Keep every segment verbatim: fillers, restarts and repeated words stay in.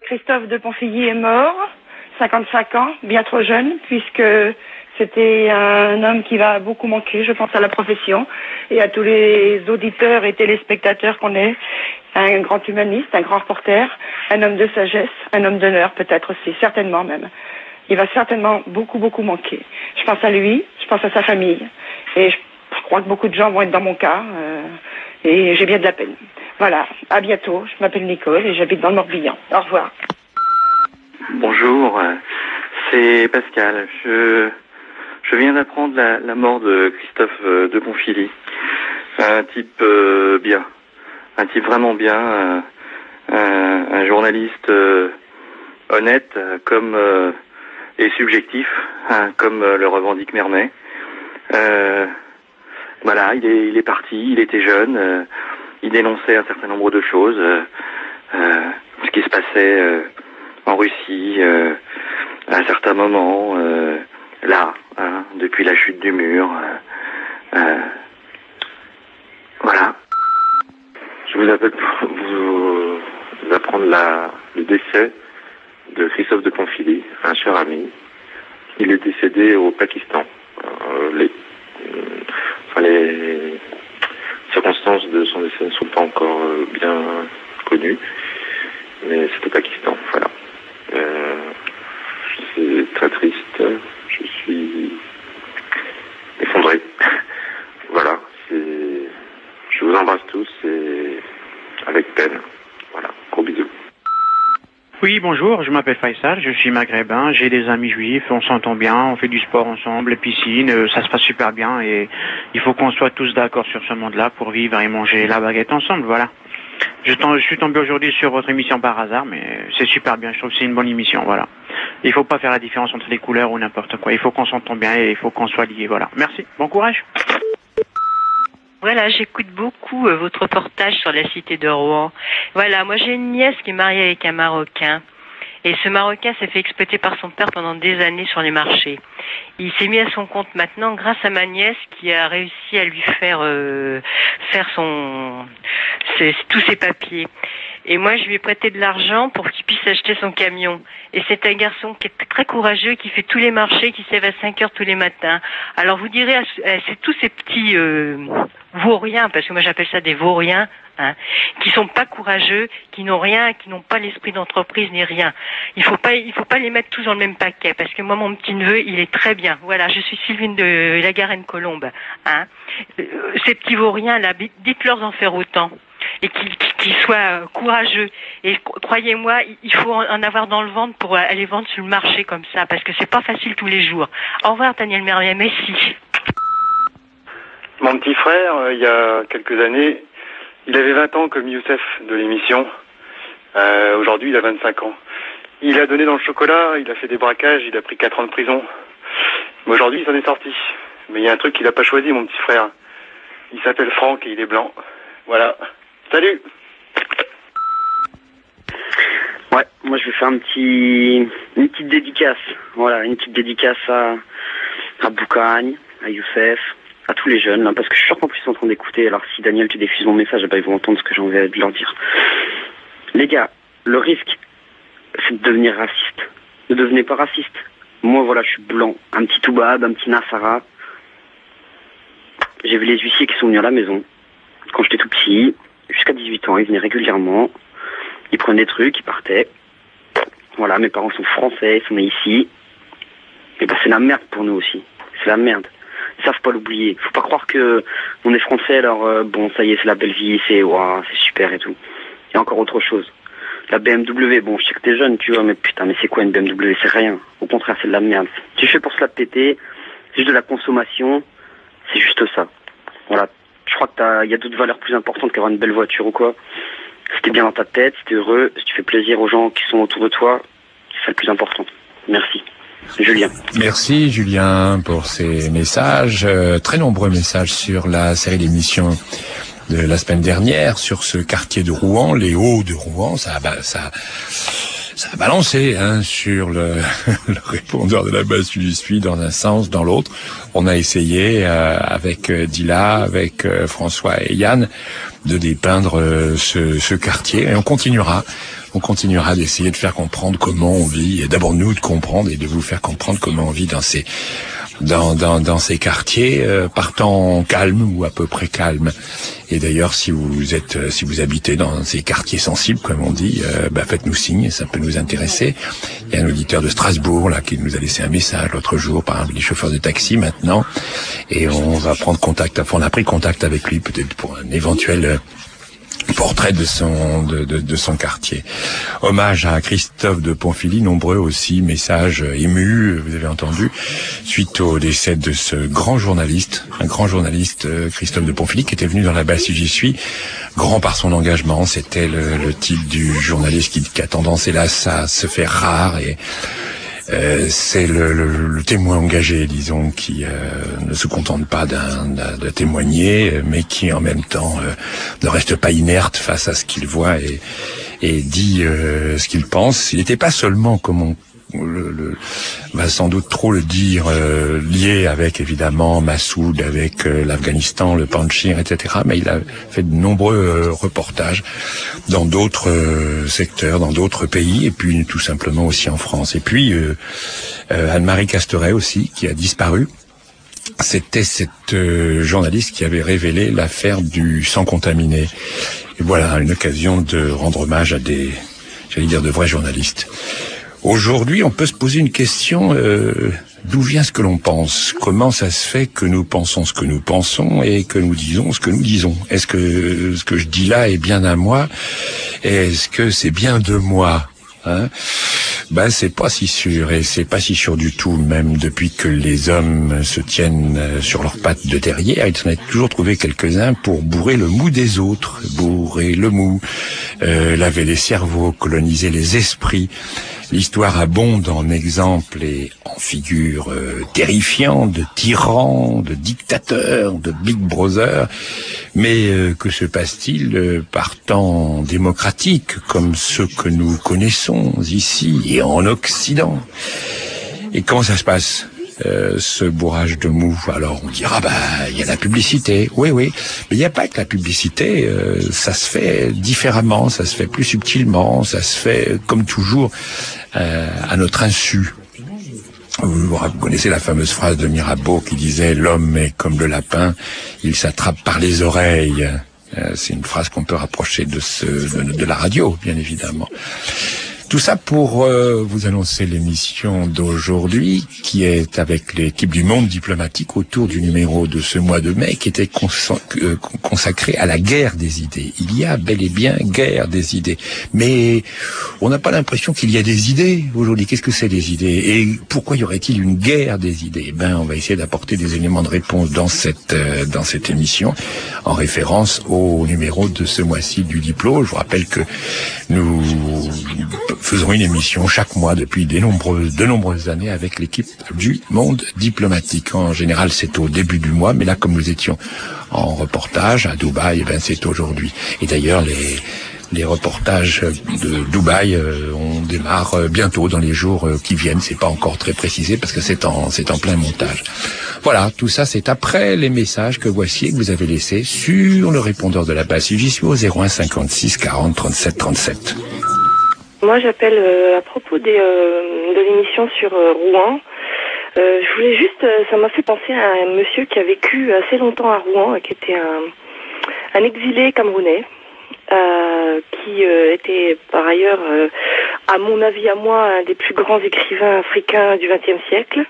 Christophe de Ponfilly est mort, cinquante-cinq ans, bien trop jeune, puisque c'était un homme qui va beaucoup manquer, je pense, à la profession et à tous les auditeurs et téléspectateurs qu'on est. Un grand humaniste, un grand reporter, un homme de sagesse, un homme d'honneur peut-être aussi, certainement même. Il va certainement beaucoup, beaucoup manquer. Je pense à lui, je pense à sa famille. Et je, je crois que beaucoup de gens vont être dans mon cas. Euh, et j'ai bien de la peine. Voilà, à bientôt. Je m'appelle Nicole et j'habite dans le Morbihan. Au revoir. Bonjour, c'est Pascal. Je, je viens d'apprendre la, la mort de Christophe de Ponfilly. Un type euh, bien. Un type vraiment bien, euh, un, un journaliste euh, honnête, euh, comme euh, et subjectif, hein, comme euh, le revendique Mermet. Euh, voilà, il est, il est parti, il était jeune, euh, il dénonçait un certain nombre de choses, euh, euh, ce qui se passait euh, en Russie euh, à un certain moment, euh, là, hein, depuis la chute du mur. Euh, euh, voilà. Je vous appelle pour vous apprendre la, le décès de Christophe de Ponfilly, un cher ami. Il est décédé au Pakistan. Euh, les, euh, enfin, les circonstances de son décès ne sont pas encore euh, bien connues, mais c'est au Pakistan, voilà. Euh, c'est très triste, je suis effondré. Voilà, c'est... Je vous embrasse tous et avec peine. Voilà, gros bisous. Oui, bonjour, je m'appelle Faisal, je suis maghrébin, j'ai des amis juifs, on s'entend bien, on fait du sport ensemble, les piscines, euh, ça se passe super bien et il faut qu'on soit tous d'accord sur ce monde-là pour vivre et manger la baguette ensemble, voilà. Je, je suis tombé aujourd'hui sur votre émission par hasard, mais c'est super bien, je trouve que c'est une bonne émission, voilà. Il faut pas faire la différence entre les couleurs ou n'importe quoi, il faut qu'on s'entende bien et il faut qu'on soit liés, voilà. Merci, bon courage. Voilà, j'écoute beaucoup euh, votre reportage sur la cité de Rouen. Voilà, moi j'ai une nièce qui est mariée avec un Marocain. Et ce Marocain s'est fait exploiter par son père pendant des années sur les marchés. Il s'est mis à son compte maintenant grâce à ma nièce qui a réussi à lui faire euh, faire son ses, tous ses papiers. Et moi, je lui ai prêté de l'argent pour qu'il puisse acheter son camion. Et c'est un garçon qui est très courageux, qui fait tous les marchés, qui se lève à cinq heures tous les matins. Alors vous direz, c'est tous ces petits euh, vauriens, parce que moi j'appelle ça des vauriens, hein, qui sont pas courageux, qui n'ont rien, qui n'ont pas l'esprit d'entreprise ni rien. Il faut pas, il faut pas les mettre tous dans le même paquet, parce que moi mon petit neveu, il est très bien. Voilà, je suis Sylvine de la Garenne-Colombe. Hein. Ces petits vauriens là, dites-leur d'en faire autant. Et qu'il qu'il soit courageux. Et croyez-moi, il faut en avoir dans le ventre pour aller vendre sur le marché comme ça, parce que c'est pas facile tous les jours. Au revoir Daniel Mermet, merci. Mon petit frère, euh, il y a quelques années, il avait vingt ans comme Youssef de l'émission. Euh, aujourd'hui, il a vingt-cinq ans. Il a donné dans le chocolat, il a fait des braquages, il a pris quatre ans de prison. Mais aujourd'hui, il s'en est sorti. Mais il y a un truc qu'il n'a pas choisi, mon petit frère. Il s'appelle Franck et il est blanc. Voilà. Salut. Ouais, moi je vais faire un petit, une petite dédicace. Voilà, une petite dédicace à, à Boucagne, à Youssef, à tous les jeunes, là, parce que je suis sûr qu'en plus ils sont en train d'écouter. Alors si Daniel, tu diffuses mon message, bah, ils vont entendre ce que j'ai envie de leur dire. Les gars, le risque, c'est de devenir raciste. Ne devenez pas raciste. Moi, voilà, je suis blanc. Un petit Toubab, un petit Nassara. J'ai vu les huissiers qui sont venus à la maison quand j'étais tout petit. Jusqu'à dix-huit ans, ils venaient régulièrement. Ils prenaient des trucs, ils partaient. Voilà, mes parents sont français, ils sont nés ici. Et ben c'est la merde pour nous aussi. C'est la merde. Ils savent pas l'oublier. Faut pas croire que on est français, alors euh, bon, ça y est, c'est la belle vie, c'est wow, c'est super et tout. Il y a encore autre chose. La B M W, bon, je sais que t'es jeune, tu vois, mais putain, mais c'est quoi une B M W? C'est rien. Au contraire, c'est de la merde. Tu fais pour se la péter, c'est juste de la consommation, c'est juste ça. Voilà. Je crois que t'as, il y a d'autres valeurs plus importantes qu'avoir une belle voiture ou quoi. Si t'es bien dans ta tête, si t'es heureux, si tu fais plaisir aux gens qui sont autour de toi, c'est ça le plus important. Merci. Julien. Merci Julien pour ces messages, euh, très nombreux messages sur la série d'émissions de la semaine dernière, sur ce quartier de Rouen, les Hauts de Rouen, ça a, ça, ça a balancé hein, sur le, le répondeur de la base du suis dans un sens, dans l'autre. On a essayé euh, avec euh, Dila, avec euh, François et Yann de dépeindre euh, ce, ce quartier et on continuera On continuera d'essayer de faire comprendre comment on vit, et d'abord nous de comprendre et de vous faire comprendre comment on vit dans ces dans dans dans ces quartiers, euh, par temps calme ou à peu près calme. Et d'ailleurs, si vous êtes, euh, si vous habitez dans ces quartiers sensibles, comme on dit, euh, bah faites-nous signe, ça peut nous intéresser. Il y a un auditeur de Strasbourg là qui nous a laissé un message l'autre jour, par exemple, les chauffeurs de taxi maintenant, et on va prendre contact. Enfin, on a pris contact avec lui peut-être pour un éventuel euh, portrait de son de, de, de son quartier. Hommage à Christophe de Ponfilly, nombreux aussi messages émus, vous avez entendu, suite au décès de ce grand journaliste, un grand journaliste, Christophe de Ponfilly, qui était venu dans la basse si j'y suis, grand par son engagement. C'était le, le type du journaliste qui, qui a tendance, hélas, à se faire rare, et Euh, c'est le, le, le témoin engagé, disons, qui euh, ne se contente pas d'un, d'un, de témoigner, mais qui en même temps euh, ne reste pas inerte face à ce qu'il voit et, et dit euh, ce qu'il pense. Il n'était pas seulement, comme on le, le, va sans doute trop le dire, euh, lié avec évidemment Massoud, avec euh, l'Afghanistan, le Panjshir, et cetera. Mais il a fait de nombreux euh, reportages dans d'autres euh, secteurs, dans d'autres pays, et puis tout simplement aussi en France. Et puis euh, euh, Anne-Marie Casteret aussi, qui a disparu. C'était cette euh, journaliste qui avait révélé l'affaire du sang contaminé. Et voilà, une occasion de rendre hommage à des, j'allais dire, de vrais journalistes. Aujourd'hui, on peut se poser une question, euh, d'où vient ce que l'on pense? Comment ça se fait que nous pensons ce que nous pensons et que nous disons ce que nous disons? Est-ce que ce que je dis là est bien à moi? Est-ce que c'est bien de moi? Hein? Ben, c'est pas si sûr, et c'est pas si sûr du tout, même depuis que les hommes se tiennent sur leurs pattes de derrière. Ils en ont toujours trouvé quelques-uns pour bourrer le mou des autres, bourrer le mou, euh, laver les cerveaux, coloniser les esprits. L'histoire abonde en exemples et en figures euh, terrifiantes de tyrans, de dictateurs, de Big Brother. Mais euh, que se passe-t-il euh, par temps démocratiques comme ceux que nous connaissons ici et en Occident? Et comment ça se passe, euh, ce bourrage de mou? Alors on dira, bah il y a la publicité. Oui, oui, mais il n'y a pas que la publicité. Euh, ça se fait différemment, ça se fait plus subtilement, ça se fait comme toujours euh, à notre insu. Vous, vous connaissez la fameuse phrase de Mirabeau qui disait « L'homme est comme le lapin, il s'attrape par les oreilles ». Euh, c'est une phrase qu'on peut rapprocher de, ce, de, de la radio, bien évidemment. Tout ça pour euh, vous annoncer l'émission d'aujourd'hui, qui est avec l'équipe du Monde diplomatique autour du numéro de ce mois de mai, qui était consa- euh, consacré à la guerre des idées. Il y a bel et bien guerre des idées, mais on n'a pas l'impression qu'il y a des idées aujourd'hui. Qu'est-ce que c'est des idées? Et pourquoi y aurait-il une guerre des idées? Eh ben, on va essayer d'apporter des éléments de réponse dans cette euh, dans cette émission, en référence au numéro de ce mois-ci du Diplo. Je vous rappelle que nous faisons une émission chaque mois depuis de nombreuses, de nombreuses années avec l'équipe du Monde diplomatique. En général, c'est au début du mois, mais là, comme nous étions en reportage à Dubaï, eh ben, c'est aujourd'hui. Et d'ailleurs, les, les reportages de Dubaï, euh, on démarre bientôt dans les jours qui viennent. C'est pas encore très précisé parce que c'est en, c'est en plein montage. Voilà, tout ça, c'est après les messages que voici et que vous avez laissés sur le répondeur de la base. J'y suis au zéro un cinquante-six quarante trente-sept trente-sept. Moi, j'appelle euh, à propos des, euh, de l'émission sur euh, Rouen. Euh, je voulais juste, euh, ça m'a fait penser à un monsieur qui a vécu assez longtemps à Rouen, et qui était un, un exilé camerounais, euh, qui euh, était par ailleurs, euh, à mon avis à moi, un des plus grands écrivains africains du vingtième siècle.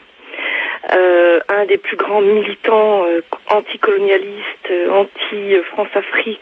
Euh, un des plus grands militants euh, anticolonialistes, euh, anti-France-Afrique,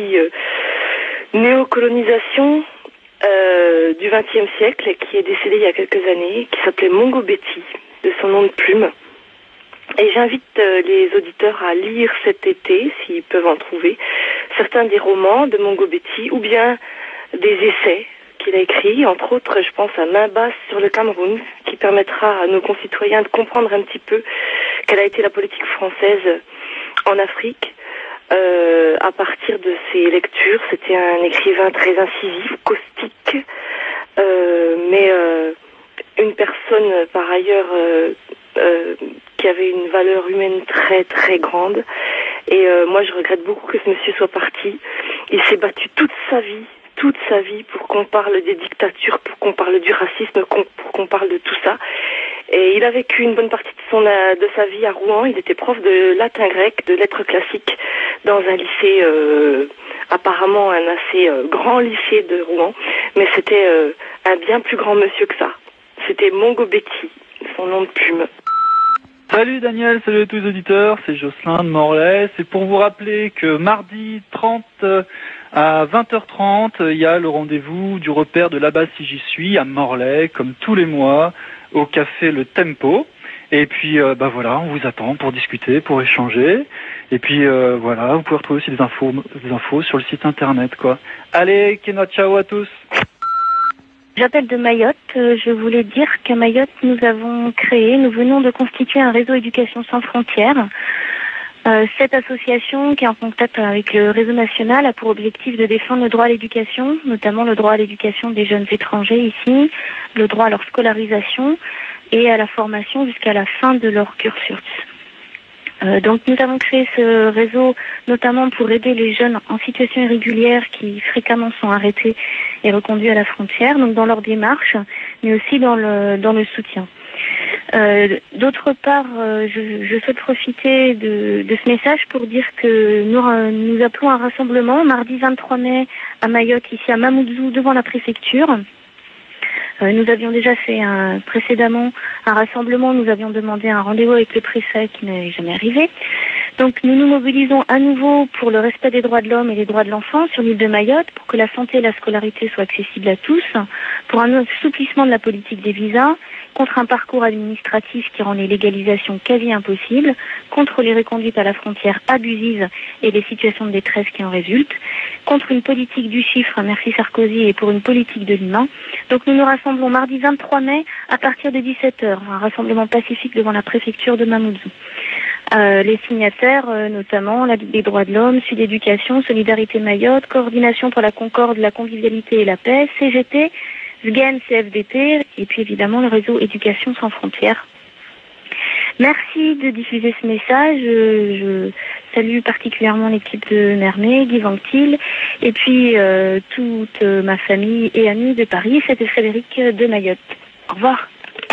anti-néocolonisation euh, du vingtième siècle, et qui est décédé il y a quelques années, qui s'appelait Mongo Betty, de son nom de plume. Et j'invite euh, les auditeurs à lire cet été, s'ils peuvent en trouver, certains des romans de Mongo Betty, ou bien des essais qu'il a écrit, entre autres, je pense à Main basse sur le Cameroun, qui permettra à nos concitoyens de comprendre un petit peu quelle a été la politique française en Afrique. Euh, à partir de ses lectures, c'était un écrivain très incisif, caustique, euh, mais euh, une personne par ailleurs euh, euh, qui avait une valeur humaine très très grande. Et euh, moi, je regrette beaucoup que ce monsieur soit parti. Il s'est battu toute sa vie, toute sa vie pour qu'on parle des dictatures, pour qu'on parle du racisme, pour qu'on parle de tout ça. Et il a vécu une bonne partie de, son, de sa vie à Rouen. Il était prof de latin grec, de lettres classiques, dans un lycée, euh, apparemment un assez euh, grand lycée de Rouen. Mais c'était euh, un bien plus grand monsieur que ça. C'était Mongo Betty, son nom de plume. Salut Daniel, salut à tous les auditeurs, c'est Jocelyn de Morlaix. C'est pour vous rappeler que mardi trente à vingt heures trente, il y a le rendez-vous du repère de là-bas si j'y suis, à Morlaix, comme tous les mois, au café Le Tempo. Et puis, euh, bah voilà, on vous attend pour discuter, pour échanger. Et puis, euh, voilà, vous pouvez retrouver aussi des infos, des infos sur le site internet, quoi. Allez, Kena, ciao à tous. J'appelle de Mayotte. Je voulais dire qu'à Mayotte, nous avons créé, nous venons de constituer un réseau éducation sans frontières. Euh, cette association, qui est en contact avec le réseau national, a pour objectif de défendre le droit à l'éducation, notamment le droit à l'éducation des jeunes étrangers ici, le droit à leur scolarisation et à la formation jusqu'à la fin de leur cursus. Euh, donc nous avons créé ce réseau notamment pour aider les jeunes en situation irrégulière qui fréquemment sont arrêtés et reconduits à la frontière, donc dans leur démarche, mais aussi dans le dans le soutien. Euh, d'autre part, euh, je, je souhaite profiter de, de ce message pour dire que nous, euh, nous appelons un rassemblement mardi vingt-trois mai à Mayotte, ici à Mamoudzou, devant la préfecture. Euh, nous avions déjà fait un, précédemment un rassemblement, nous avions demandé un rendez-vous avec le préfet qui n'est jamais arrivé. Donc nous nous mobilisons à nouveau pour le respect des droits de l'homme et des droits de l'enfant sur l'île de Mayotte, pour que la santé et la scolarité soient accessibles à tous, pour un assouplissement de la politique des visas, contre un parcours administratif qui rend les légalisations quasi impossibles, contre les reconduites à la frontière abusives et les situations de détresse qui en résultent, contre une politique du chiffre, merci Sarkozy, et pour une politique de l'humain. Donc nous nous rassemblons mardi vingt-trois mai à partir de dix-sept heures, un rassemblement pacifique devant la préfecture de Mamoudzou. Euh, les signataires, euh, notamment la Ligue des droits de l'homme, Sud Éducation, Solidarité Mayotte, Coordination pour la Concorde, la Convivialité et la Paix, C G T, S G E N, C F D T, et puis évidemment le réseau Éducation sans frontières. Merci de diffuser ce message. Je, je salue particulièrement l'équipe de Mermet, Guy Vanctil, et puis euh, toute ma famille et amis de Paris. C'était Frédéric de Mayotte. Au revoir.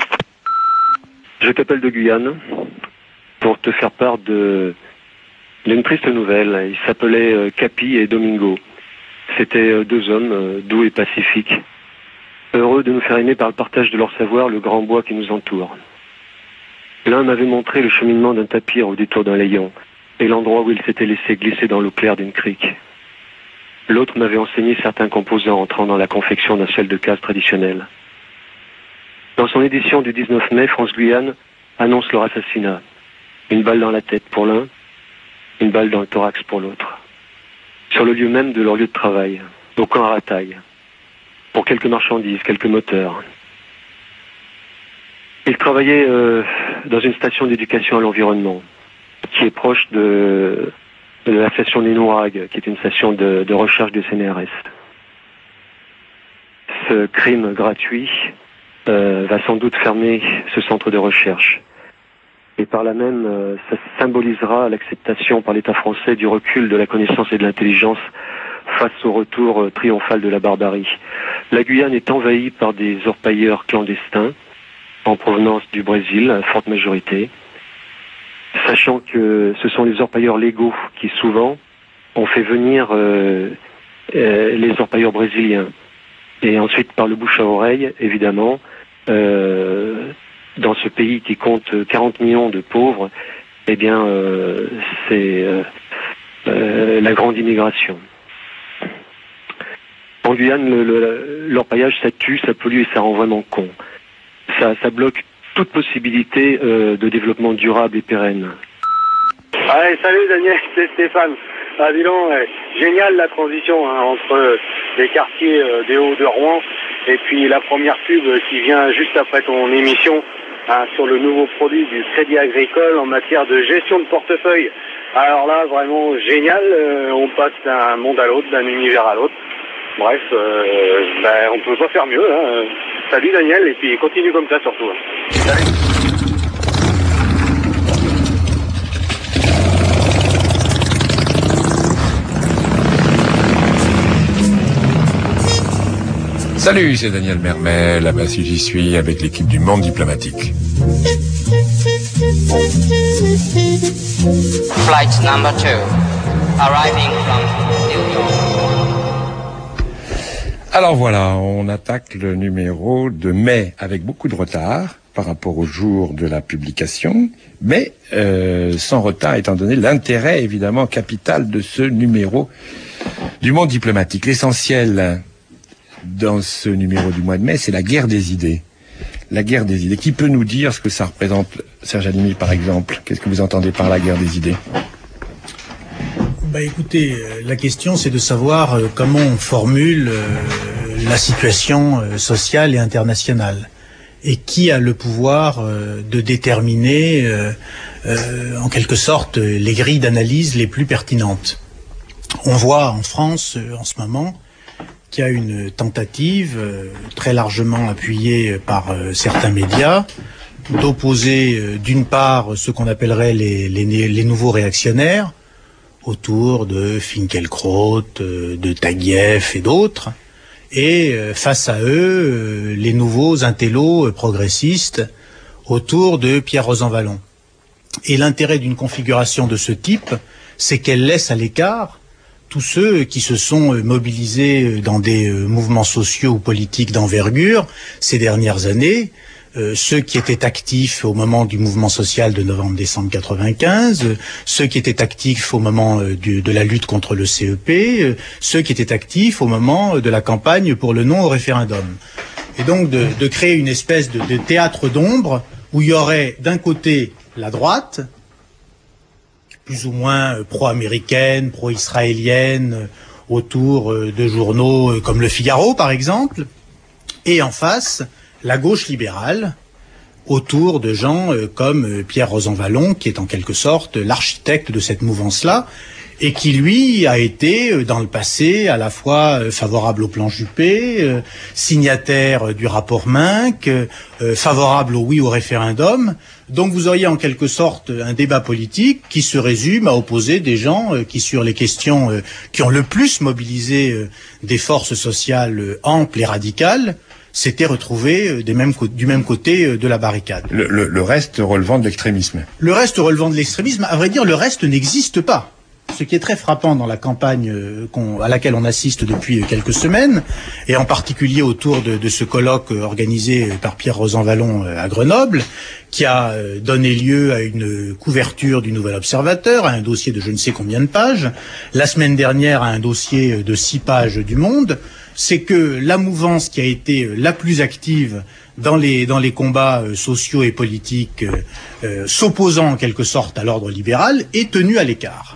Je t'appelle de Guyane pour te faire part de d'une triste nouvelle. Ils s'appelaient euh, Capi et Domingo. C'était euh, deux hommes euh, doux et pacifiques, heureux de nous faire aimer par le partage de leur savoir le grand bois qui nous entoure. L'un m'avait montré le cheminement d'un tapir au détour d'un layon et l'endroit où il s'était laissé glisser dans l'eau claire d'une crique. L'autre m'avait enseigné certains composants entrant dans la confection d'un sel de case traditionnel. Dans son édition du dix-neuf mai, France Guyane annonce leur assassinat. Une balle dans la tête pour l'un, une balle dans le thorax pour l'autre. Sur le lieu même de leur lieu de travail, au camp à Rataille, pour quelques marchandises, quelques moteurs. Ils travaillaient euh, dans une station d'éducation à l'environnement, qui est proche de, de la station des Nouragues, qui est une station de, de recherche du C N R S. Ce crime gratuit euh, va sans doute fermer ce centre de recherche. Et par là même, euh, ça symbolisera l'acceptation par l'État français du recul de la connaissance et de l'intelligence face au retour euh, triomphal de la barbarie. La Guyane est envahie par des orpailleurs clandestins en provenance du Brésil, à forte majorité, sachant que ce sont les orpailleurs légaux qui souvent ont fait venir euh, euh, les orpailleurs brésiliens. Et ensuite, par le bouche à oreille, évidemment, euh, dans ce pays qui compte quarante millions de pauvres, eh bien, euh, c'est euh, euh, la grande immigration. En Guyane, le, le, l'orpaillage, ça tue, ça pollue et ça rend vraiment con. Ça, ça bloque toute possibilité euh, de développement durable et pérenne. Allez, salut Daniel, c'est Stéphane. Ah, dis donc, ouais, génial la transition hein, entre les quartiers euh, des Hauts de Rouen et puis la première pub qui vient juste après ton émission hein, sur le nouveau produit du Crédit Agricole en matière de gestion de portefeuille. Alors là, vraiment génial, euh, on passe d'un monde à l'autre, d'un univers à l'autre. Bref, euh, ben, on peut pas faire mieux. Hein. Salut Daniel, et puis continue comme ça surtout. Salut. Salut, c'est Daniel Mermel, là-bas si j'y suis, avec l'équipe du Monde Diplomatique. Flight number two, arriving from New York. Alors voilà, on attaque le numéro de mai avec beaucoup de retard par rapport au jour de la publication, mais euh, sans retard étant donné l'intérêt évidemment capital de ce numéro du Monde Diplomatique. L'essentiel dans ce numéro du mois de mai, c'est la guerre des idées. La guerre des idées. Qui peut nous dire ce que ça représente, Serge Halimi par exemple? Qu'est-ce que vous entendez par la guerre des idées? Bah écoutez, la question c'est de savoir euh, comment on formule euh, la situation euh, sociale et internationale. Et qui a le pouvoir euh, de déterminer, euh, euh, en quelque sorte, les grilles d'analyse les plus pertinentes. On voit en France, euh, en ce moment, qu'il y a une tentative, euh, très largement appuyée par euh, certains médias, d'opposer, euh, d'une part, ce qu'on appellerait les, les, les nouveaux réactionnaires, autour de Finkielkraut, euh, de Taguieff et d'autres, et euh, face à eux, euh, les nouveaux intellos euh, progressistes autour de Pierre Rosanvallon. Et l'intérêt d'une configuration de ce type, c'est qu'elle laisse à l'écart tous ceux qui se sont euh, mobilisés dans des euh, mouvements sociaux ou politiques d'envergure ces dernières années, Euh, ceux qui étaient actifs au moment du mouvement social de novembre-décembre quatre-vingt-quinze, euh, ceux qui étaient actifs au moment euh, du, de la lutte contre le C E P, euh, ceux qui étaient actifs au moment euh, de la campagne pour le non au référendum. Et donc de, de créer une espèce de, de théâtre d'ombre où il y aurait d'un côté la droite, plus ou moins euh, pro-américaine, pro-israélienne, euh, autour euh, de journaux euh, comme Le Figaro par exemple, et en face la gauche libérale, autour de gens euh, comme euh, Pierre Rosanvallon, qui est en quelque sorte l'architecte de cette mouvance-là, et qui, lui, a été, euh, dans le passé, à la fois euh, favorable au plan Juppé, euh, signataire euh, du rapport Minc, euh, favorable au oui au référendum. Donc vous auriez en quelque sorte un débat politique qui se résume à opposer des gens euh, qui, sur les questions euh, qui ont le plus mobilisé euh, des forces sociales euh, amples et radicales, s'étaient retrouvés des mêmes, du même côté de la barricade. Le, le, le reste relevant de l'extrémisme. Le reste relevant de l'extrémisme, à vrai dire, le reste n'existe pas. Ce qui est très frappant dans la campagne qu'on, à laquelle on assiste depuis quelques semaines, et en particulier autour de, de ce colloque organisé par Pierre Rosanvallon à Grenoble, qui a donné lieu à une couverture du Nouvel Observateur, à un dossier de je ne sais combien de pages, la semaine dernière à un dossier de six pages du Monde, c'est que la mouvance qui a été la plus active dans les, dans les combats euh, sociaux et politiques euh, euh, s'opposant en quelque sorte à l'ordre libéral est tenue à l'écart.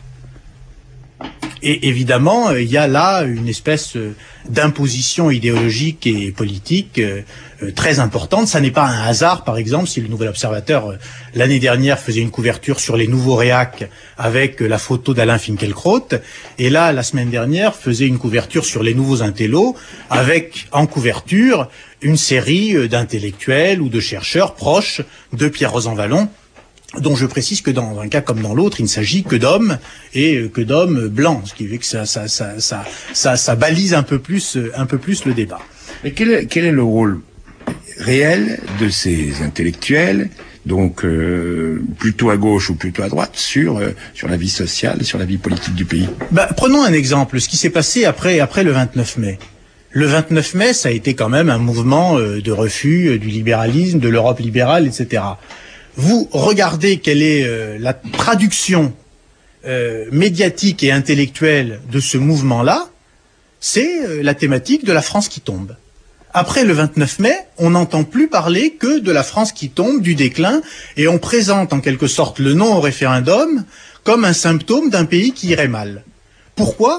Et évidemment, il y a là une espèce d'imposition idéologique et politique euh, très importante. Ça n'est pas un hasard, par exemple, si le Nouvel Observateur, euh, l'année dernière, faisait une couverture sur les nouveaux réacs avec euh, la photo d'Alain Finkielkraut, et là, la semaine dernière, faisait une couverture sur les nouveaux intellos avec, en couverture, une série euh, d'intellectuels ou de chercheurs proches de Pierre Rosanvallon, dont je précise que dans un cas comme dans l'autre, il ne s'agit que d'hommes et que d'hommes blancs, ce qui fait que ça, ça, ça, ça, ça, ça balise un peu plus, un peu plus le débat. Mais quel est, quel est le rôle réel de ces intellectuels, donc euh, plutôt à gauche ou plutôt à droite, sur euh, sur la vie sociale, sur la vie politique du pays? Bah, prenons un exemple, ce qui s'est passé après après le vingt-neuf mai. Le vingt-neuf mai, ça a été quand même un mouvement euh, de refus euh, du libéralisme, de l'Europe libérale, et cetera. Vous regardez quelle est euh, la traduction euh, médiatique et intellectuelle de ce mouvement-là, c'est euh, la thématique de la France qui tombe. Après le vingt-neuf mai, on n'entend plus parler que de la France qui tombe, du déclin, et on présente en quelque sorte le non au référendum comme un symptôme d'un pays qui irait mal. Pourquoi ?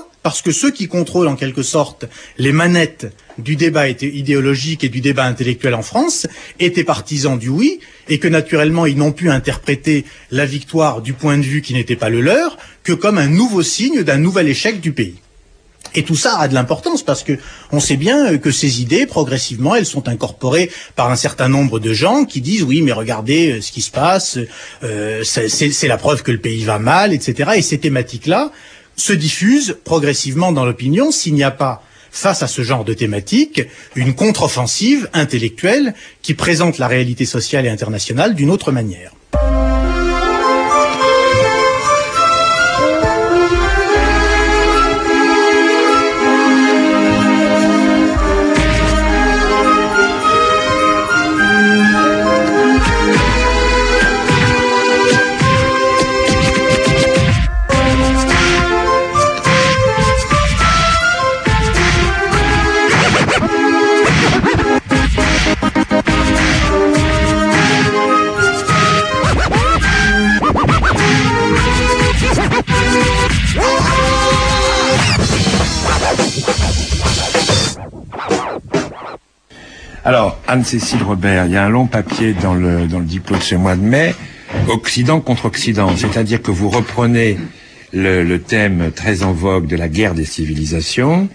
Parce que ceux qui contrôlent en quelque sorte les manettes du débat idéologique et du débat intellectuel en France étaient partisans du oui, et que naturellement ils n'ont pu interpréter la victoire du point de vue qui n'était pas le leur que comme un nouveau signe d'un nouvel échec du pays. Et tout ça a de l'importance parce que on sait bien que ces idées, progressivement, elles sont incorporées par un certain nombre de gens qui disent oui, mais regardez ce qui se passe, euh, c'est, c'est la preuve que le pays va mal, et cetera. Et ces thématiques-là se diffusent progressivement dans l'opinion s'il n'y a pas face à ce genre de thématique, une contre-offensive intellectuelle qui présente la réalité sociale et internationale d'une autre manière. Alors, Anne-Cécile Robert, il y a un long papier dans le, dans le diplôme de ce mois de mai, Occident contre Occident, c'est-à-dire que vous reprenez le, le thème très en vogue de la guerre des civilisations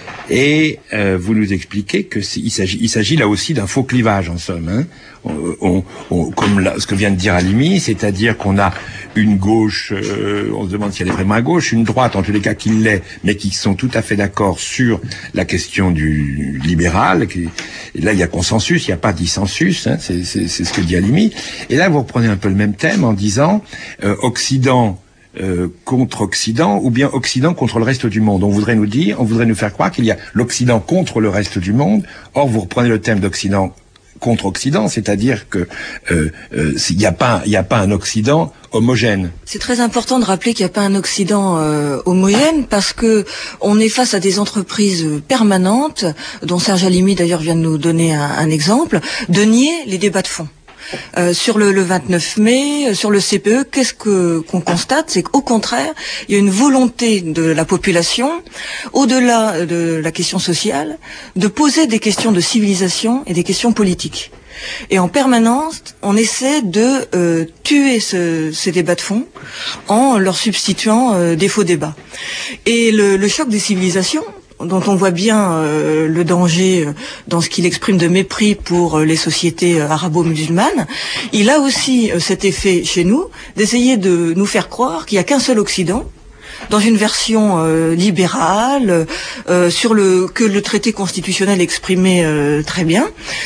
et euh, vous nous expliquez que il s'agit, il s'agit là aussi d'un faux clivage en somme, hein. On, on, on, comme là, ce que vient de dire Halimi, c'est-à-dire qu'on a une gauche, euh, on se demande si elle est vraiment à gauche, une droite en tous les cas qui l'est, mais qui sont tout à fait d'accord sur la question du libéral. Qui, et là, il y a consensus, il n'y a pas dissensus, hein, c'est, c'est, c'est ce que dit Halimi. Et là, vous reprenez un peu le même thème en disant euh, Occident euh, contre Occident, ou bien Occident contre le reste du monde. On voudrait nous dire, on voudrait nous faire croire qu'il y a l'Occident contre le reste du monde. Or, vous reprenez le thème d'Occident contre Occident, c'est-à-dire que euh, euh, il n'y a pas, il n'y a pas un Occident homogène. C'est très important de rappeler qu'il n'y a pas un Occident euh, homogène parce que on est face à des entreprises permanentes, dont Serge Halimi d'ailleurs vient de nous donner un, un exemple, de nier les débats de fond. Euh, sur le, le vingt-neuf mai, sur le C P E, qu'est-ce que qu'on constate, c'est qu'au contraire, il y a une volonté de la population, au-delà de la question sociale, de poser des questions de civilisation et des questions politiques. Et en permanence, on essaie de euh, tuer ce, ces débats de fond en leur substituant euh, des faux débats. Et le, le choc des civilisations, dont on voit bien euh, le danger euh, dans ce qu'il exprime de mépris pour euh, les sociétés euh, arabo-musulmanes, il a aussi euh, cet effet chez nous d'essayer de nous faire croire qu'il n'y a qu'un seul Occident, dans une version euh, libérale, euh, sur le que le traité constitutionnel exprimait euh, très bien.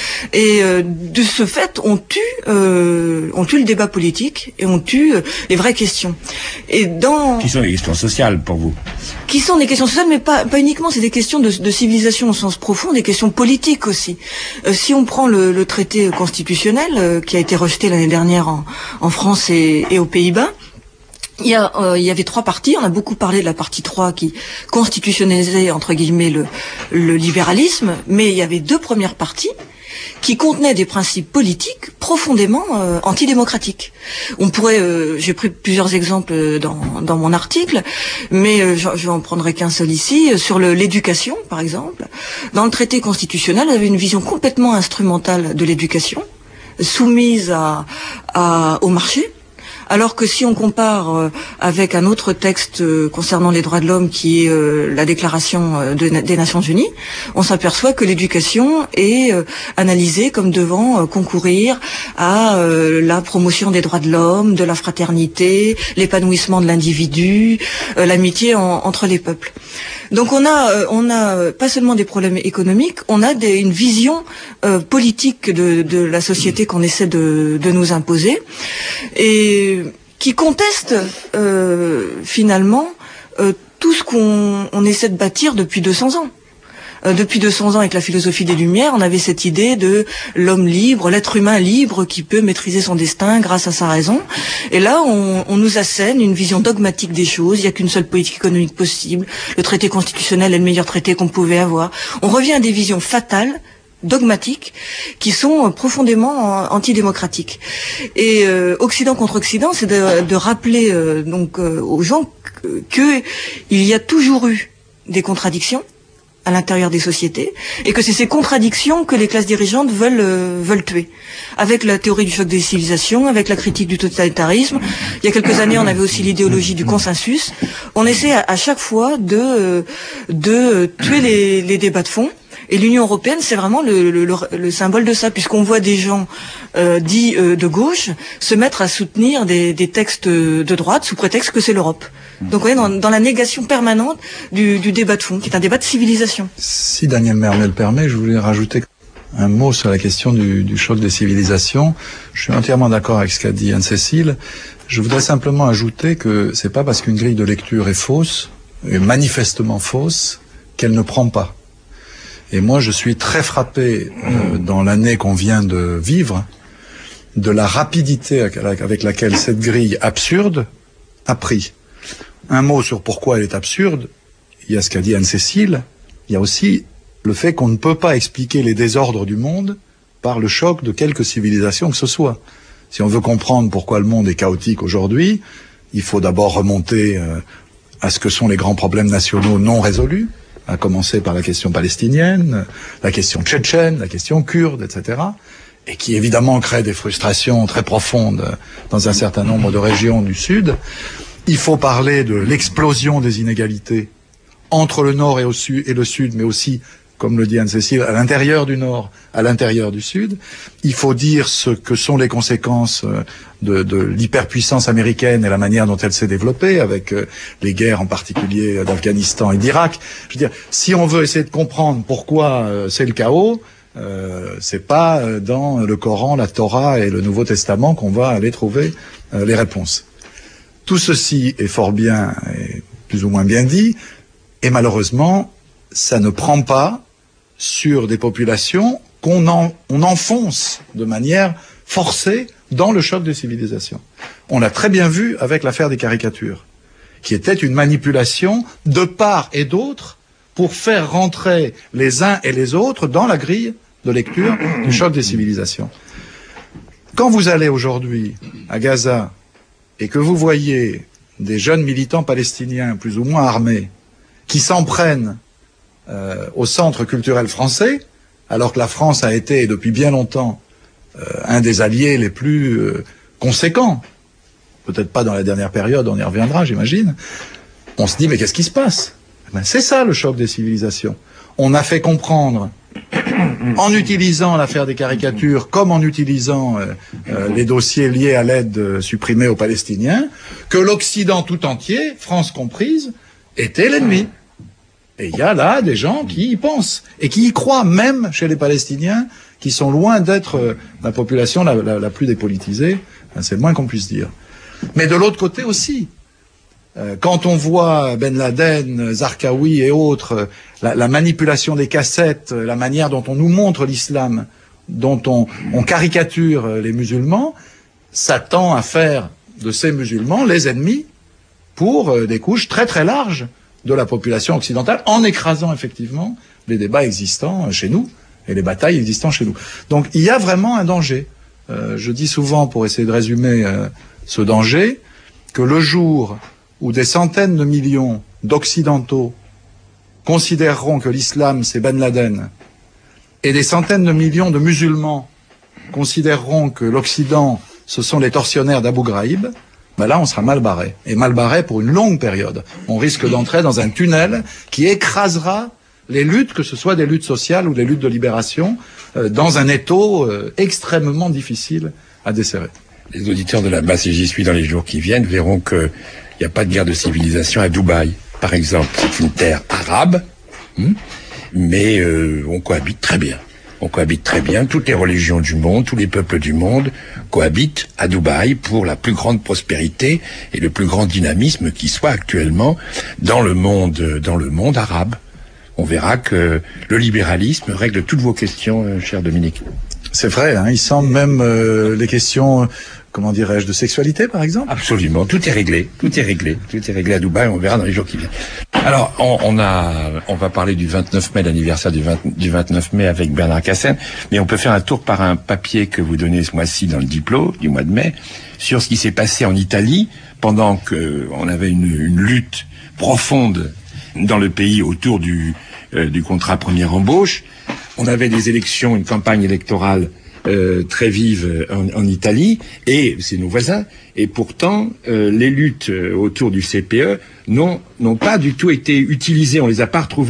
Et euh, de ce fait, on tue, euh, on tue le débat politique et on tue euh, les vraies questions. Et dans qui sont les questions sociales pour vous? Qui sont des questions sociales, mais pas, pas uniquement. C'est des questions de, de civilisation au sens profond, des questions politiques aussi. Euh, si on prend le, le traité constitutionnel euh, qui a été rejeté l'année dernière en, en France et, et aux Pays-Bas. Il y, a, euh, il y avait trois parties, on a beaucoup parlé de la partie trois qui constitutionnalisait entre guillemets le, le libéralisme, mais il y avait deux premières parties qui contenaient des principes politiques profondément euh, antidémocratiques. On pourrait, euh, j'ai pris plusieurs exemples dans, dans mon article, mais euh, je, je en prendrai qu'un seul ici, sur le, l'éducation par exemple. Dans le traité constitutionnel, il y avait une vision complètement instrumentale de l'éducation, soumise à, à, au marché. Alors que si on compare euh, avec un autre texte euh, concernant les droits de l'homme qui est euh, la déclaration euh, de, des Nations Unies, on s'aperçoit que l'éducation est euh, analysée comme devant euh, concourir à euh, la promotion des droits de l'homme, de la fraternité, l'épanouissement de l'individu, euh, l'amitié en, entre les peuples. Donc on a, euh, on a euh, pas seulement des problèmes économiques, on a des, une vision euh, politique de, de la société qu'on essaie de, de nous imposer et qui conteste euh, finalement euh, tout ce qu'on on essaie de bâtir depuis deux cents ans. Euh, depuis deux cents ans, avec la philosophie des Lumières, on avait cette idée de l'homme libre, l'être humain libre qui peut maîtriser son destin grâce à sa raison. Et là, on, on nous assène une vision dogmatique des choses. Il n'y a qu'une seule politique économique possible. Le traité constitutionnel est le meilleur traité qu'on pouvait avoir. On revient à des visions fatales, dogmatiques, qui sont profondément antidémocratiques. Et euh, Occident contre Occident, c'est de, de rappeler euh, donc euh, aux gens que il y a toujours eu des contradictions à l'intérieur des sociétés, et que c'est ces contradictions que les classes dirigeantes veulent euh, veulent tuer. Avec la théorie du choc des civilisations, avec la critique du totalitarisme, il y a quelques années, on avait aussi l'idéologie du consensus. On essaie à, à chaque fois de euh, de tuer les, les débats de fond Et l'Union européenne, c'est vraiment le, le, le, le symbole de ça, puisqu'on voit des gens euh, dits euh, de gauche se mettre à soutenir des, des textes de droite sous prétexte que c'est l'Europe. Donc on est dans, dans la négation permanente du, du débat de fond, qui est un débat de civilisation. Si Daniel Mermet le permet, je voulais rajouter un mot sur la question du, du choc des civilisations. Je suis entièrement d'accord avec ce qu'a dit Anne-Cécile. Je voudrais simplement ajouter que c'est pas parce qu'une grille de lecture est fausse, est manifestement fausse, qu'elle ne prend pas. Et moi, je suis très frappé euh, dans l'année qu'on vient de vivre de la rapidité avec laquelle cette grille absurde a pris. Un mot sur pourquoi elle est absurde. Il y a ce qu'a dit Anne-Cécile. Il y a aussi le fait qu'on ne peut pas expliquer les désordres du monde par le choc de quelque civilisation que ce soit. Si on veut comprendre pourquoi le monde est chaotique aujourd'hui, il faut d'abord remonter euh, à ce que sont les grands problèmes nationaux non résolus, à commencer par la question palestinienne, la question tchétchène, la question kurde, et cetera, et qui évidemment crée des frustrations très profondes dans un certain nombre de régions du Sud. Il faut parler de l'explosion des inégalités entre le Nord et, au sud, et le Sud, mais aussi, comme le dit Anne-Cécile, à l'intérieur du Nord, à l'intérieur du Sud. Il faut dire ce que sont les conséquences de, de l'hyperpuissance américaine et la manière dont elle s'est développée, avec les guerres en particulier d'Afghanistan et d'Irak. Je veux dire, si on veut essayer de comprendre pourquoi c'est le chaos, euh, c'est pas dans le Coran, la Torah et le Nouveau Testament qu'on va aller trouver euh, les réponses. Tout ceci est fort bien et plus ou moins bien dit, et malheureusement, ça ne prend pas sur des populations qu'on en, on enfonce de manière forcée dans le choc des civilisations. On l'a très bien vu avec l'affaire des caricatures, qui était une manipulation de part et d'autre pour faire rentrer les uns et les autres dans la grille de lecture du choc des civilisations. Quand vous allez aujourd'hui à Gaza et que vous voyez des jeunes militants palestiniens plus ou moins armés qui s'en prennent euh, au centre culturel français, alors que la France a été depuis bien longtemps euh, un des alliés les plus euh, conséquents, peut-être pas dans la dernière période, on y reviendra j'imagine, on se dit mais qu'est-ce qui se passe? Ben, c'est ça le choc des civilisations. On a fait comprendre, en utilisant l'affaire des caricatures, comme en utilisant euh, euh, les dossiers liés à l'aide euh, supprimée aux Palestiniens, que l'Occident tout entier, France comprise, était l'ennemi. Et il y a là des gens qui y pensent, et qui y croient, même chez les Palestiniens, qui sont loin d'être euh, la population la, la, la plus dépolitisée, c'est le moins qu'on puisse dire. Mais de l'autre côté aussi, euh, quand on voit Ben Laden, Zarqawi et autres, euh, la, la manipulation des cassettes, euh, la manière dont on nous montre l'islam, dont on, on caricature euh, les musulmans, ça tend à faire de ces musulmans les ennemis pour euh, des couches très très larges de la population occidentale, en écrasant effectivement les débats existants chez nous et les batailles existantes chez nous. Donc il y a vraiment un danger. Euh, je dis souvent, pour essayer de résumer euh, ce danger, que le jour où des centaines de millions d'Occidentaux considéreront que l'islam c'est Ben Laden, et des centaines de millions de musulmans considéreront que l'Occident ce sont les tortionnaires d'Abu Ghraib, ben là on sera mal barré, et mal barré pour une longue période. On risque d'entrer dans un tunnel qui écrasera les luttes, que ce soit des luttes sociales ou des luttes de libération, euh, dans un étau euh, extrêmement difficile à desserrer. Les auditeurs de la base, si j'y suis dans les jours qui viennent, verront qu'il n'y a pas de guerre de civilisation à Dubaï, par exemple. C'est une terre arabe, hein, mais euh, on cohabite très bien. On cohabite très bien, toutes les religions du monde, tous les peuples du monde cohabitent à Dubaï pour la plus grande prospérité et le plus grand dynamisme qui soit actuellement dans le monde, dans le monde arabe. On verra que le libéralisme règle toutes vos questions, euh, cher Dominique. C'est vrai, hein, il semble même euh, les questions, comment dirais-je, de sexualité par exemple. Absolument, tout est réglé, tout est réglé, tout est réglé à Dubaï, on verra dans les jours qui viennent. Alors, on, on a, on va parler du vingt-neuf mai, l'anniversaire du, vingt, du vingt-neuf mai avec Bernard Cassen, mais on peut faire un tour par un papier que vous donnez ce mois-ci dans le Diplo, du mois de mai, sur ce qui s'est passé en Italie, pendant que on avait une, une lutte profonde dans le pays autour du, euh, du contrat première embauche. On avait des élections, une campagne électorale Euh, très vive en, en Italie, et c'est nos voisins, et pourtant euh, les luttes autour du C P E n'ont n'ont pas du tout été utilisées, on les a pas retrouvées